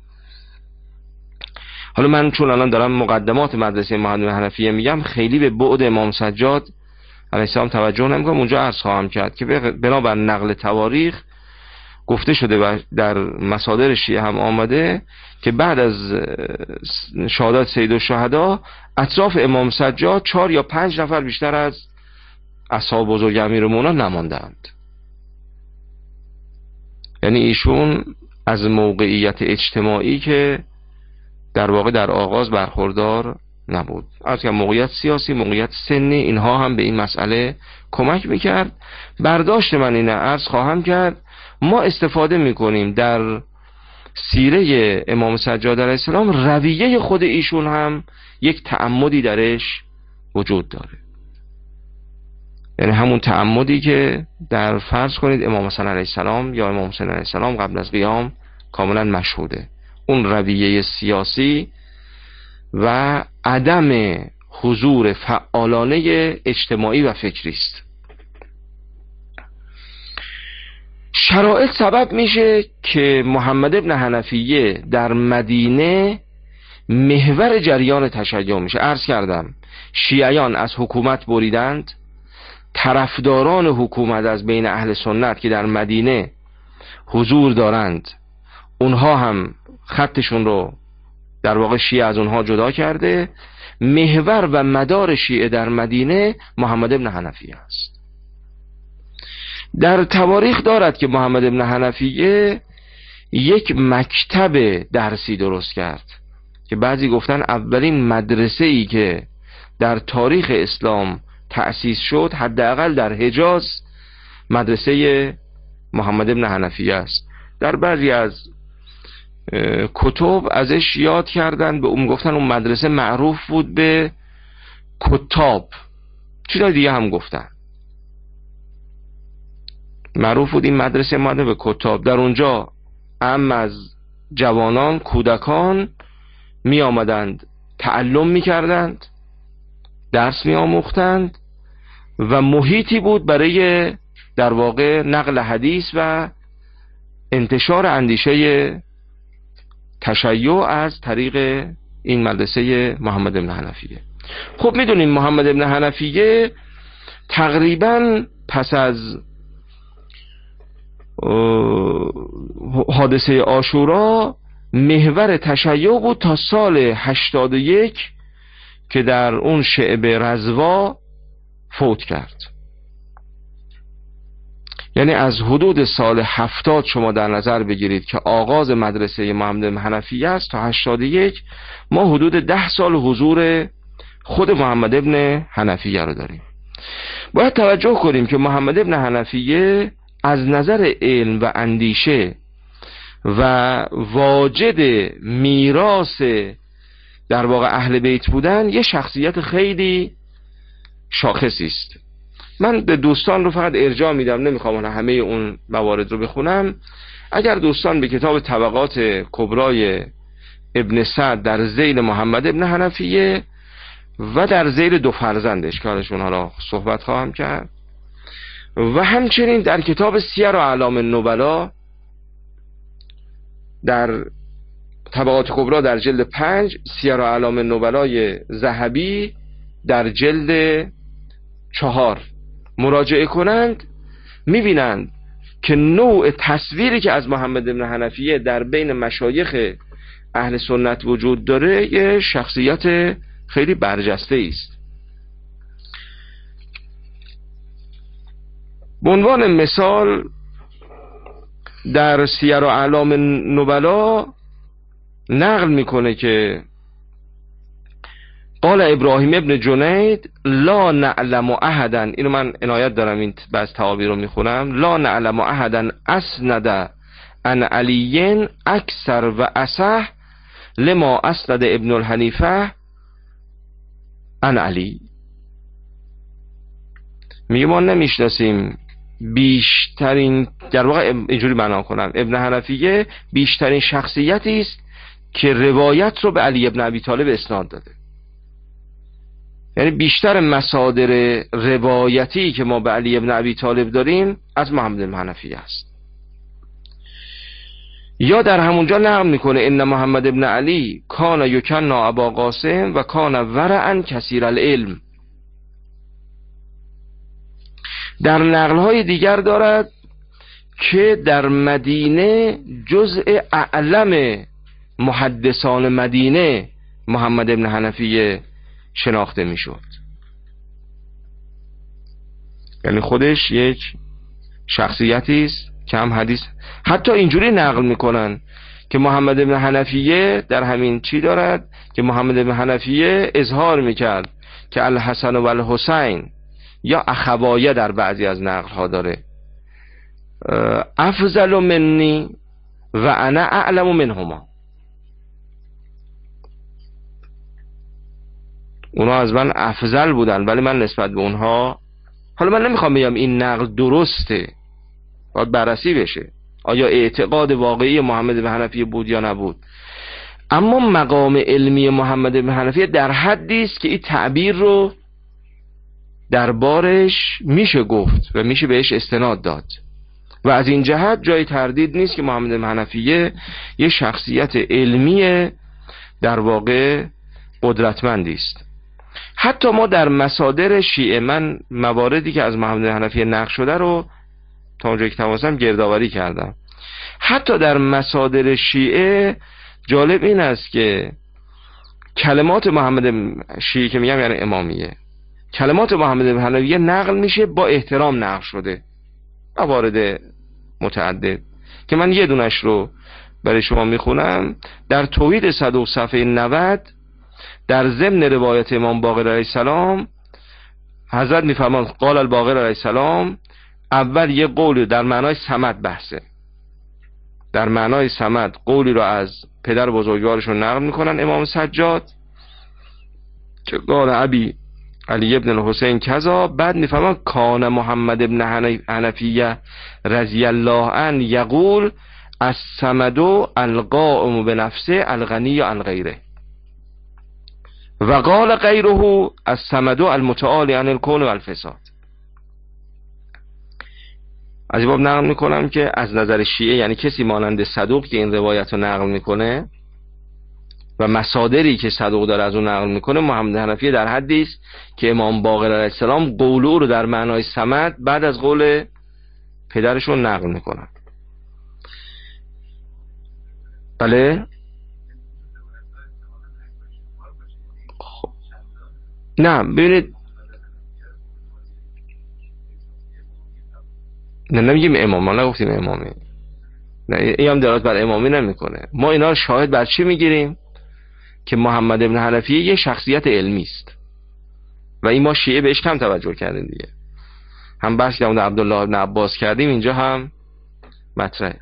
Speaker 1: حالا من چون الان دارم مقدمات مدرسه محمد بن حنفیه میگم، خیلی به بعد امام سجاد علیه السلام توجه نمیکنم. اونجا عرض خواهم کرد که بنابر نقل تواریخ گفته شده و در مصادر شیعه هم آمده که بعد از شهادت سید الشهدا اطراف امام سجاد 4 یا 5 نفر بیشتر از اصحاب بزرگ امیرالمومنین نماندند. یعنی ایشون از موقعیت اجتماعی که در واقع در آغاز برخوردار نبود، از که موقعیت سیاسی، موقعیت سنی، اینها هم به این مسئله کمک میکرد. برداشت من اینه، عرض خواهم کرد، ما استفاده میکنیم در سیره امام سجاد علیه السلام، رویه خود ایشون هم یک تعمدی درش وجود داره. یعنی همون تعمدی که در فرض کنید امام حسن علیه السلام یا امام حسین علیه السلام قبل از قیام کاملا مشهوده، اون رویه سیاسی و عدم حضور فعالانه اجتماعی و فکری است. شرایط سبب میشه که محمد بن حنفیه در مدینه محور جریان تشیع میشه. عرض کردم شیعیان از حکومت بریدند، طرفداران حکومت از بین اهل سنت که در مدینه حضور دارند اونها هم خطشون رو در واقع شیعه از اونها جدا کرده. محور و مدار شیعه در مدینه محمد بن حنفیه است. در تواریخ دارد که محمد بن حنفیه یک مکتب درسی درست کرد که بعضی گفتن اولین مدرسه ای که در تاریخ اسلام تأسیس شد حداقل در حجاز مدرسه محمد بن حنفیه است. در بعضی از کتب ازش یاد کردن، به اون گفتن اون مدرسه معروف بود به کتاب، چیزای دیگه هم گفتن معروف بود این مدرسه ماده به کتاب. در اونجا از جوانان، کودکان می آمدند تعلم می کردند، درس می آموختند و محیطی بود برای در واقع نقل حدیث و انتشار اندیشه تشیع از طریق این مدرسه محمد بن حنفیه. خب میدونیم محمد بن حنفیه تقریبا پس از حادثه عاشورا محور تشیع بود تا سال 81 که در اون شعب رضوا فوت کرد. یعنی از حدود سال 70 شما در نظر بگیرید که آغاز مدرسه محمد بن حنفیه است تا 81 ما حدود 10 سال حضور خود محمد بن حنفیه رو داریم. باید توجه کنیم که محمد بن حنفیه از نظر علم و اندیشه و واجد میراث در واقع اهل بیت بودن یه شخصیت خیلی شاخصی است. من به دوستان رو فقط ارجاع میدم، نمیخوام همه اون موارد رو بخونم. اگر دوستان به کتاب طبقات کبرای ابن سعد در ذیل محمد ابن حنفیه و در ذیل 2 فرزندش که حالشون را صحبت خواهم کرد و همچنین در کتاب سیر و اعلام النبلا در طبقات کبرا در جلد 5، سیر و اعلام النبلای ذهبی در جلد 4 مراجعه کنند، میبینند که نوع تصویری که از محمد بن حنفیه در بین مشایخ اهل سنت وجود داره یه شخصیت خیلی برجسته است. به عنوان مثال در سیر و اعلام نبلا نقل میکنه که قال ابراهیم ابن جنید لا نعلم احدا، اینو من عنایت دارم این بعض تعابیر رو میخونم، لا نعلم احدا اسند عن علی اکثر و اصح لما اسند ابن الحنیفه عن علی. میگه ما نمیشناسیم بیشترین، در واقع اینجوری معنا کنم، ابن حنفیه بیشترین شخصیتی است که روایت رو به علی ابن ابی طالب اسناد داده. یعنی بیشتر مصادر روایتی که ما به علی ابن ابی طالب داریم از محمد بن حنفیه است. یا در همونجا نقل میکنه ان محمد ابن علی کان یکنا ابا قاسم و کان ورعا کثیر العلم. در نقل‌های دیگر دارد که در مدینه جزء اعلم محدثان مدینه محمد ابن حنفیه شناخته میشد. یعنی خودش یک شخصیتی است که هم حدیث، حتی اینجوری نقل میکنن که محمد ابن حنفیه در همین چی دارد که محمد ابن حنفیه اظهار میکرد که الحسن و الحسین یا اخوایه در بعضی از نقل ها داره افضل منی و انا اعلم منهما، اونا از من افضل بودن ولی من نسبت به اونها. حالا من نمیخوام بگم این نقل درسته، باید بررسی بشه آیا اعتقاد واقعی محمد بن حنفیه بود یا نبود، اما مقام علمی محمد بن حنفیه در حدی است که این تعبیر رو دربارش میشه گفت و میشه بهش استناد داد و از این جهت جای تردید نیست که محمد بن حنفیه یه شخصیت علمی در واقع قدرتمندی است. حتی ما در مصادر شیعه، من مواردی که از محمد بن حنفیه نقل شده رو تا اونجایی که توانستم گردآوری کردم. حتی در مصادر شیعه جالب این است که کلمات محمد شیعه که میگم یعنی امامیه، کلمات محمد بن حنفیه نقل میشه با احترام نقل شده، موارد متعدد که من یه دونش رو برای شما میخونم. در توحید صدوق صفحه 90 در ضمن روایت امام باقر علیه السلام حضرت میفرماند قال الباقر علیه السلام، اول یه قولی در معنای صمد بحثه، در معنای صمد قولی رو از پدر بزرگوارشون نقل میکنن امام سجاد که قال ابی علی ابن الحسین کذا، بعد میفرمان کان محمد ابن حنفیه رضی الله عنه یقول الصمد القائم بنفسه الغنی عن غیره و قال غیره الصمد المتعالی عن الکون و الفساد. از این باب نقل میکنم که از نظر شیعه یعنی کسی مانند صدوق که این روایت رو نقل میکنه و مصادری که صدوق داره از اون نقل میکنه، محمد حنفیه در حدی است که امام باقر علیه السلام قول او رو در معنای صمد بعد از قول پدرشون نقل میکنن. بله؟ خب. نه ببینید، نه نمیگیم امام، ما نگفتیم امامی، نه این هم دلالت بر امامی نمیکنه. ما اینا رو شاهد بر چی میگیریم؟ که محمد ابن حنفیه یه شخصیت علمی است و این ما شیعه بهش کم توجه کردیم دیگه. هم بحث که عبدالله ابن عباس کردیم اینجا هم مطرحه.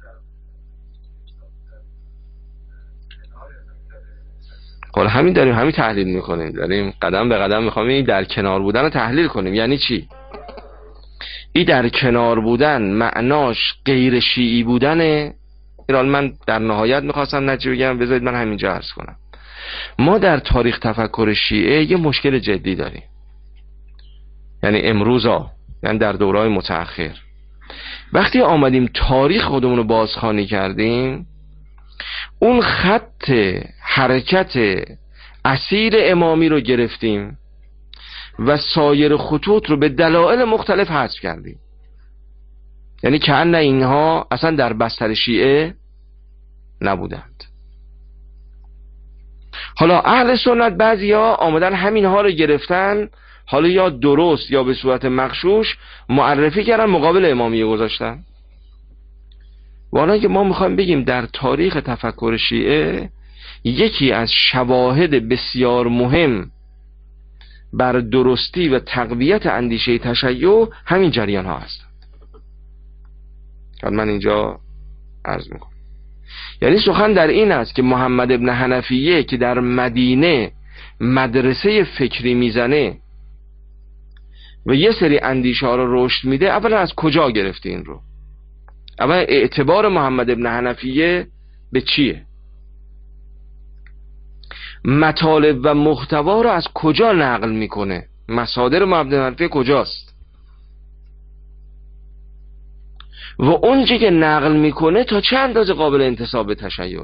Speaker 1: حالا همین داریم همین تحلیل میکنیم، داریم قدم به قدم میخوایم این در کنار بودن رو تحلیل کنیم. یعنی چی؟ این در کنار بودن معناش غیر شیعی بودنه. ایران من در نهایت میخواستم نتیجه بگم، بذارید من همینجا عرض کنم. ما در تاریخ تفکر شیعه یه مشکل جدی داریم، یعنی امروزا، یعنی در دورهای متأخر وقتی آمدیم تاریخ خودمون رو بازخوانی کردیم، اون خط حرکت اصیل امامی رو گرفتیم و سایر خطوط رو به دلایل مختلف حذف کردیم. یعنی کأن اینها اصلا در بستر شیعه نبودند. حالا اهل سنت بعضیا آمدن همینها رو گرفتن، حالا یا درست یا به صورت مغشوش معرفی کردن، مقابل امامیه گذاشتن. والا که ما میخوایم بگیم در تاریخ تفکر شیعه یکی از شواهد بسیار مهم بر درستی و تقویت اندیشه تشیع همین جریان ها هست. من اینجا عرض میکنم، یعنی سخن در این است که محمد ابن حنفیه که در مدینه مدرسه فکری میزنه و یه سری اندیشه ها رو رشد میده، اولا از کجا گرفته این رو؟ اولا اعتبار محمد ابن حنفیه به چیه؟ مطالب و محتوا رو از کجا نقل میکنه؟ مصادر محمد ابن حنفیه کجاست؟ و اونچه که نقل میکنه تا چه اندازه قابل انتساب به تشیع؟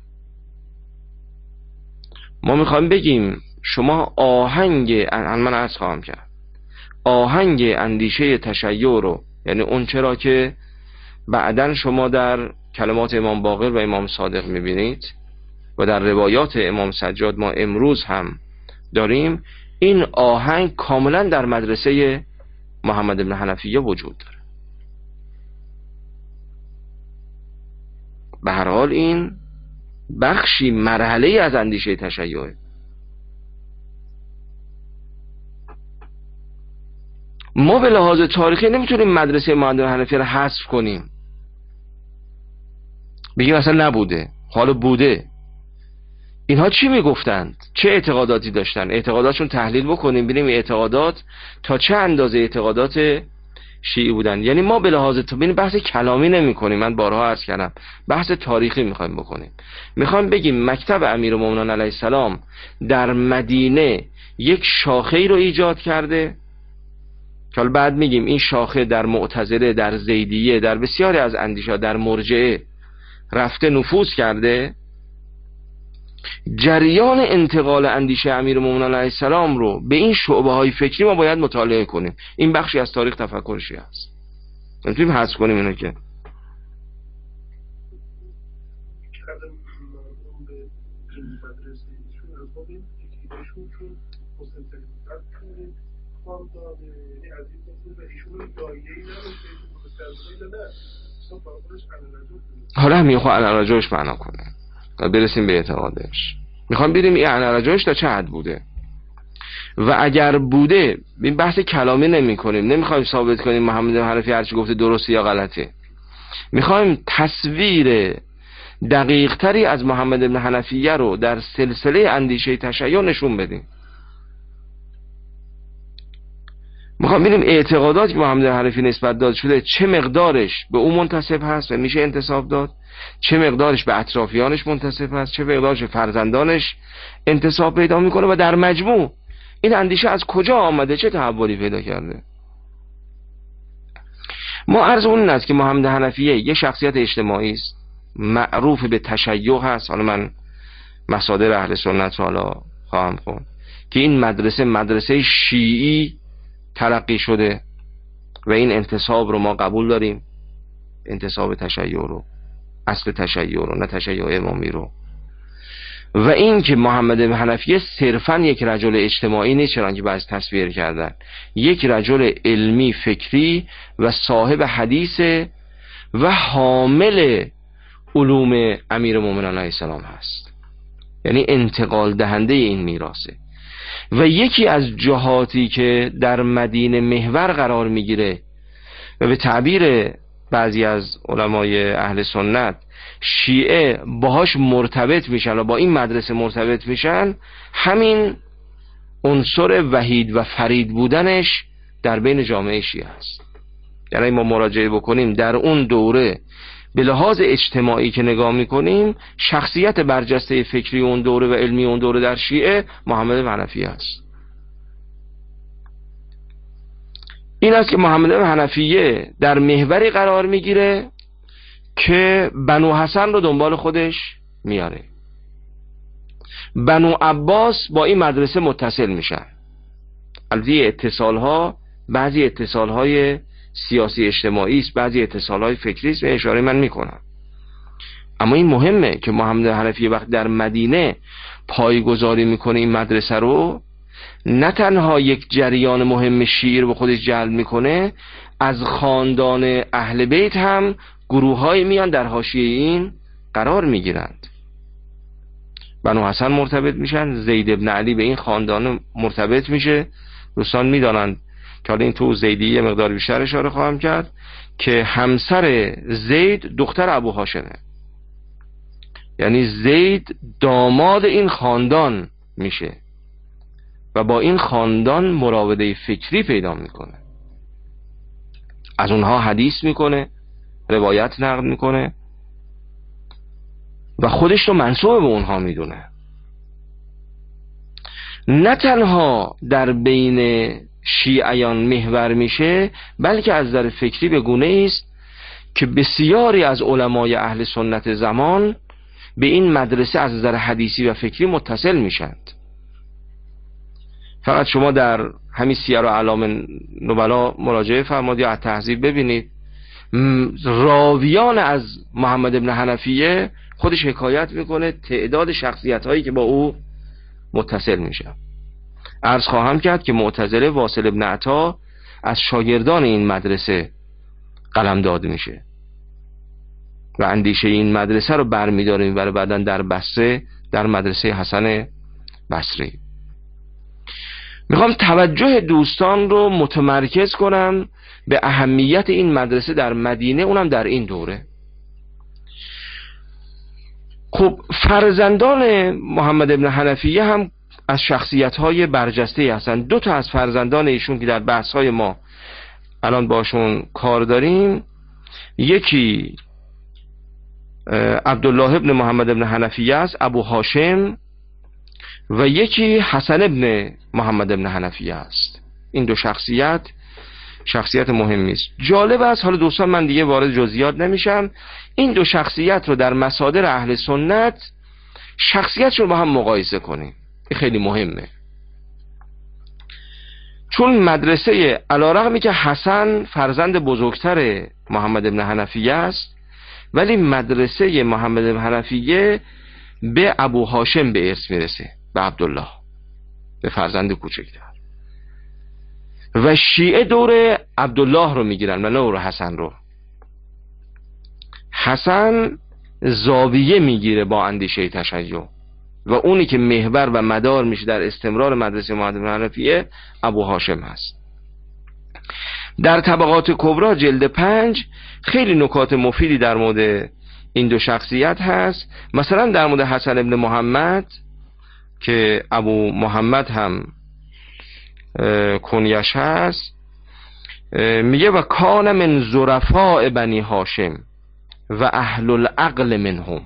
Speaker 1: ما میخوایم بگیم شما آهنگ، من عرض خواهم کرد، آهنگ اندیشه تشیع رو، یعنی اون چرا که بعدن شما در کلمات امام باقر و امام صادق میبینید و در روایات امام سجاد ما امروز هم داریم، این آهنگ کاملا در مدرسه محمد بن حنفیه وجود داره. به هر حال این بخشی مرحله از اندیشه تشیعه. ما به لحاظ تاریخی نمیتونیم مدرسه محمد بن حنفیه رو حذف کنیم، بگیم اصلا نبوده. حالا بوده. اینها چی میگفتند؟ چه اعتقاداتی داشتن؟ اعتقاداتشون تحلیل بکنیم، ببینیم اعتقادات تا چه اندازه اعتقادات شیعی بودن. یعنی ما به لحاظ بحث کلامی نمی کنیم، من بارها عرض کردم، بحث تاریخی میخوایم بکنیم. میخوایم بگیم مکتب امیرالمومنین علیه السلام در مدینه یک شاخه‌ای رو ایجاد کرده، که بعد میگیم این شاخه در معتزله، در زیدیه، در بسیاری از اندیشه، در مرجعه رفته نفوذ کرده. جریان انتقال اندیشه امیرالمومنین علیه السلام رو به این شعبه های فکری ما باید مطالعه کنیم. این بخشی از تاریخ تفکر شیعه است، نمیتونیم حذف کنیم اینو. که حالا هم میخواه علراجوش معنا کنه تا برسیم به اعتقادش. میخوام ببینیم این علراجوش تا چه حد بوده و اگر بوده، این بحث کلامی نمی کنیم، نمیخوایم ثابت کنیم محمد بن حنفی هرچی گفته درسته یا غلطه. میخوایم تصویر دقیق تری از محمد بن حنفیه رو در سلسله اندیشه تشیع نشون بدیم. میخوام ببینیم اعتقاداتی که محمد بن حنفی نسبت داد شده چه مقدارش به اون منتسب هست و میشه انتساب داد، چه مقدارش به اطرافیانش منتسب هست، چه مقدارش به فرزندانش انتساب پیدا میکنه و در مجموع این اندیشه از کجا آمده، چه تحولی پیدا کرده. ما عرض اون است که محمد حنفیه یه شخصیت اجتماعی است، معروف به تشیع هست. حالا من مصادر اهل سنت حالا خواهم خوند که این مدرسه شیعی ترقی شده و این انتساب رو ما قبول داریم، انتساب تشیع رو، اصل تشیع رو، نه تشیع امامی رو. و این که محمد بن حنفیه صرفا یک رجل اجتماعی نیست، چرا که بعضی تصویر کردن، یک رجل علمی فکری و صاحب حدیث و حامل علوم امیرالمومنین علیه السلام هست، یعنی انتقال دهنده این میراثه. و یکی از جهاتی که در مدینه محور قرار میگیره و به تعبیر بعضی از علمای اهل سنت شیعه باهاش مرتبط میشن و با این مدرسه مرتبط میشن، همین عنصر وحید و فرید بودنش در بین جامعه شیعه است. یعنی ما مراجعه بکنیم در اون دوره به لحاظ اجتماعی که نگاه میکنیم، شخصیت برجسته فکری اون دوره و علمی اون دوره در شیعه محمد بن حنفیه است. این است که محمد بن حنفیه در محوری قرار میگیره که بنو حسن رو دنبال خودش میاره. بنو عباس با این مدرسه متصل میشن. البته اتصالها بعضی اتصالهای سیاسی اجتماعی است، بعضی اتصالهای فکری است و اشاره من میکنم. اما این مهمه که محمد حنفی وقت در مدینه پایگذاری میکنه این مدرسه رو، نه تنها یک جریان مهم شیعه رو به خودش جلب میکنه، از خاندان اهل بیت هم گروه‌های میان در حاشیه این قرار میگیرند. بنو حسن مرتبط میشن، زید ابن علی به این خاندان مرتبط میشه. دوستان میدانند که حالا این تو زیدی مقدار بیشتر اشاره خواهم کرد که همسر زید دختر ابو هاشمه، یعنی زید داماد این خاندان میشه و با این خاندان مراوده فکری پیدا میکنه، از اونها حدیث میکنه، روایت نقل میکنه و خودش رو منسوب به اونها میدونه. نه تنها در بین شیعیان محور میشه، بلکه از نظر فکری به گونه است که بسیاری از علمای اهل سنت زمان به این مدرسه از نظر حدیثی و فکری متصل میشند. فقط شما در همین سیر و اعلام نبلا مراجعه فرمایید یا التهذیب ببینید، راویان از محمد ابن حنفیه خودش حکایت میکنه تعداد شخصیت هایی که با او متصل میشه. عرض خواهم کرد که معتزله واصل ابن عطا از شاگردان این مدرسه قلمداد میشه و اندیشه این مدرسه رو برمیداره و بعداً در بصره در مدرسه حسن بصری. میخوام توجه دوستان رو متمرکز کنم به اهمیت این مدرسه در مدینه، اونم در این دوره. خب فرزندان محمد ابن حنفیه هم از شخصیت‌های برجسته هستند. دو تا از فرزندان ایشون که در بحث‌های ما الان باشون کار داریم، یکی عبدالله ابن محمد ابن حنفیه است، ابو هاشم، و یکی حسن ابن محمد ابن حنفیه است. این دو شخصیت مهمی است. جالب است، حالا دوستان من دیگه وارد جزئیات نمیشم، این دو شخصیت رو در مصادر اهل سنت شخصیتشون رو با هم مقایسه کنیم. این خیلی مهمه، چون مدرسه علیرغمی که حسن فرزند بزرگتر محمد ابن حنفیه است، ولی مدرسه محمد ابن حنفیه به ابو هاشم به ارث میرسه، به عبدالله، به فرزند کوچکتر، و شیعه دور عبدالله رو میگیرن و نه دور حسن رو. حسن زاویه میگیره با اندیشه تشیع و اونی که محور و مدار میشه در استمرار مدرسه محمد بن حنفیه ابو هاشم هست. در طبقات کبرا جلد 5 خیلی نکات مفیدی در مورد این دو شخصیت هست. مثلا در مورد حسن ابن محمد که ابو محمد هم کنیش هست، میگه و کان من ظرفاء بنی هاشم و اهل العقل منهم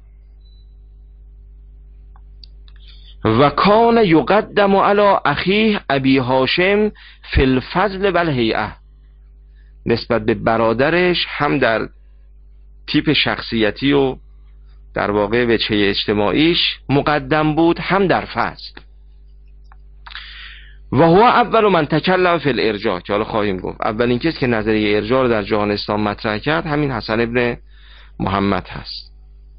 Speaker 1: و کان یقدم علی اخیه ابی هاشم فی الفضل و الهیئه، نسبت به برادرش هم در تیپ شخصیتی و در واقع وجهه اجتماعیش مقدم بود، هم در فضل. و هو اول من تکلم فی الارجاء، که حالا خواهیم گفت اولین کسی که نظریه ارجاء رو در جهان اسلام مطرح کرد همین حسن ابن محمد هست.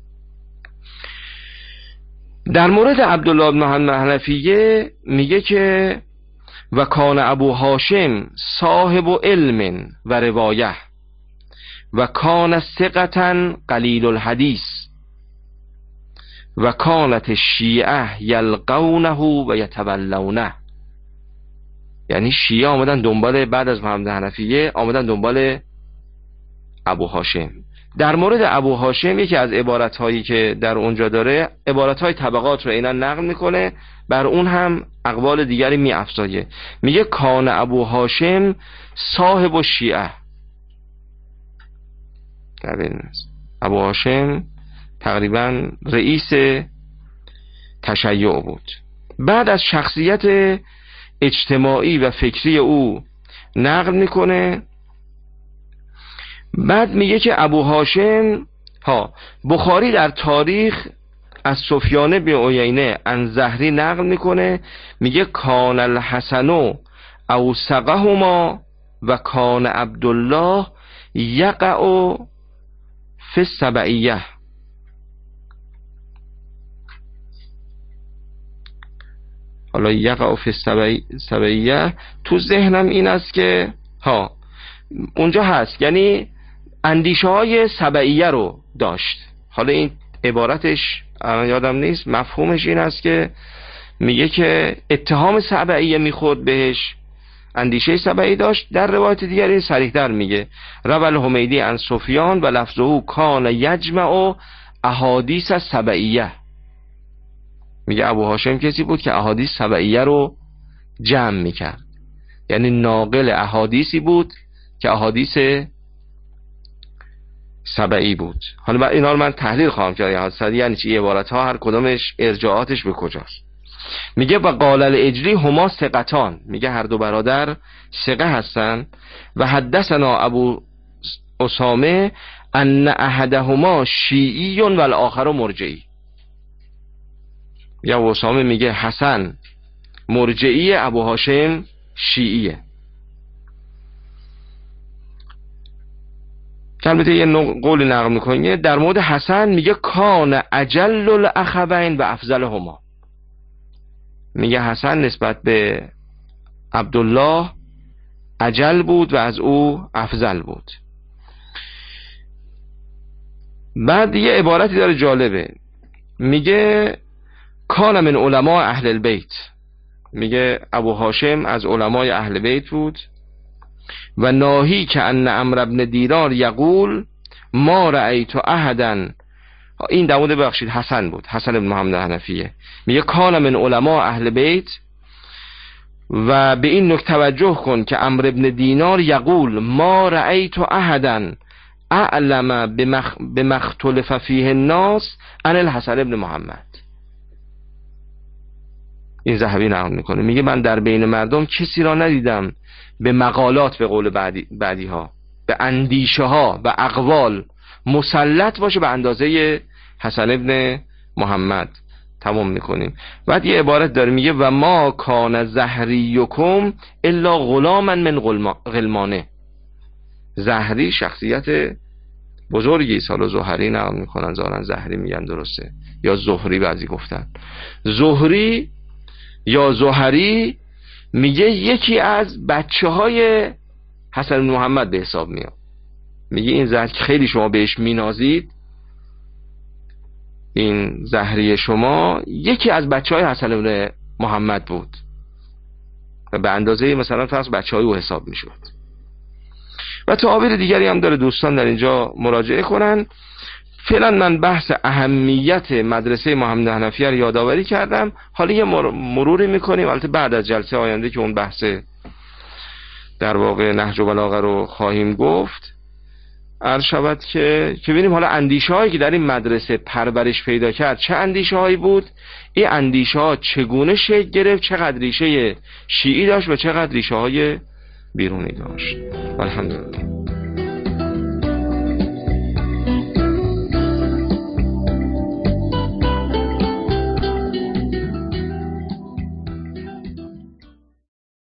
Speaker 1: در مورد عبدالله بن محمد حنفیه میگه که و کان ابو هاشم صاحب علم و روایه و کان ثقة قلیل الحدیث و کانت الشیعه یلقونه و یتولونه، یعنی شیعه آمدن دنبال، بعد از محمد حنفیه آمدن دنبال ابو هاشم. در مورد ابو هاشم یکی از عبارت‌هایی که در اونجا داره، عبارت‌های طبقات رو اینا نقل میکنه، بر اون هم اقوال دیگری میافزایه. میگه کان ابو هاشم صاحب الشیعه، ابو هاشم تقریبا رئیس تشیع بود. بعد از شخصیت اجتماعی و فکری او نقل میکنه. بعد میگه که ابو هاشم بخاری در تاریخ از سفیان بن عیینه عن زهری نقل میکنه، میگه کان الحسن اوثقهما و کان عبدالله یقع فی السبعیه. حالا یقع فی السبعیه، تو ذهنم این است که اونجا هست، یعنی اندیشه های سبعیه رو داشت. حالا این عبارتش یادم نیست، مفهومش این است که میگه که اتهام سبعیه میخورد بهش، اندیشه سبعی داشت. در روایت دیگری صریح‌تر میگه روى الحمیدی عن سفیان و لفظه کان یجمع احادیث سبعیه. میگه ابو هاشم کسی بود که احادیث سبعیه رو جمع میکرد، یعنی ناقل احادیثی بود که احادیث سبعی بود. حالا اینا رو من تحلیل خواهم کرد، یعنی چی عبارت ها، هر کدامش ارجاعاتش به کجاست. میگه و قال الاجلی هما ثقتان، میگه هر دو برادر ثقه هستن. و حدثنا ابو اسامه ان احدهما شیعی و الاخر مرجعی. یا ابو اسامه میگه حسن مرجعی، ابو هاشم شیعیه. البته یه قولی نقل میکنه در مورد حسن، میگه کان اجل الاخوین و افضلهما. میگه حسن نسبت به عبدالله اجل بود و از او افضل بود. بعد یه عبارتی داره جالبه، میگه کان من علماء اهل البیت. میگه ابو هاشم از علمای اهل بیت بود. و ناهی که ان عمرو ابن دینار یقول ما رأیت احدا، این در مورد بخشید حسن بود، حسن بن محمد حنفیه. میگه کان من علماء اهل بیت و به این نکته توجه کن که عمرو ابن دینار یقول ما رأیت احدا اعلم بمختلف فیه الناس عن الحسن ابن محمد. این ذهبی نقل میکنه، میگه من در بین مردم کسی را ندیدم به مقالات، به قول بعدی ها، به اندیشه ها و اقوال مسلط باشه به اندازه حسن ابن محمد. تمام میکنیم. بعد یه عبارت داره میگه و ما کان زهریکم الا غلاما من غلمانه. زهری شخصیت بزرگی، سال زهری نقل میکنن، زارن زهری میگن درسته، یا زهری بعضی گفتن. زهری یا زهری میگه یکی از بچه های حسن بن محمد به حساب میاد. میگه این زهر که خیلی شما بهش مینازید، این زهری شما یکی از بچه های حسن بن محمد بود و به اندازه مثلا فرض بچه های او حساب میشد. و تعابیر دیگری هم داره، دوستان در اینجا مراجعه کنن. فعلا من بحث اهمیت مدرسه محمد حنفیه رو یادآوری کردم. حالا یه مروری میکنیم، البته بعد از جلسه آینده که اون بحث در واقع نهج و بلاغه رو خواهیم گفت، عرض شود که ببینیم حالا اندیشه هایی که در این مدرسه پرورش پیدا کرد چه اندیشه هایی بود، این اندیشه ها چگونه شکل گرفت، چقدر ریشه شیعی داشت و چقدر ریشه های بیرونی داشت. الحمدلله.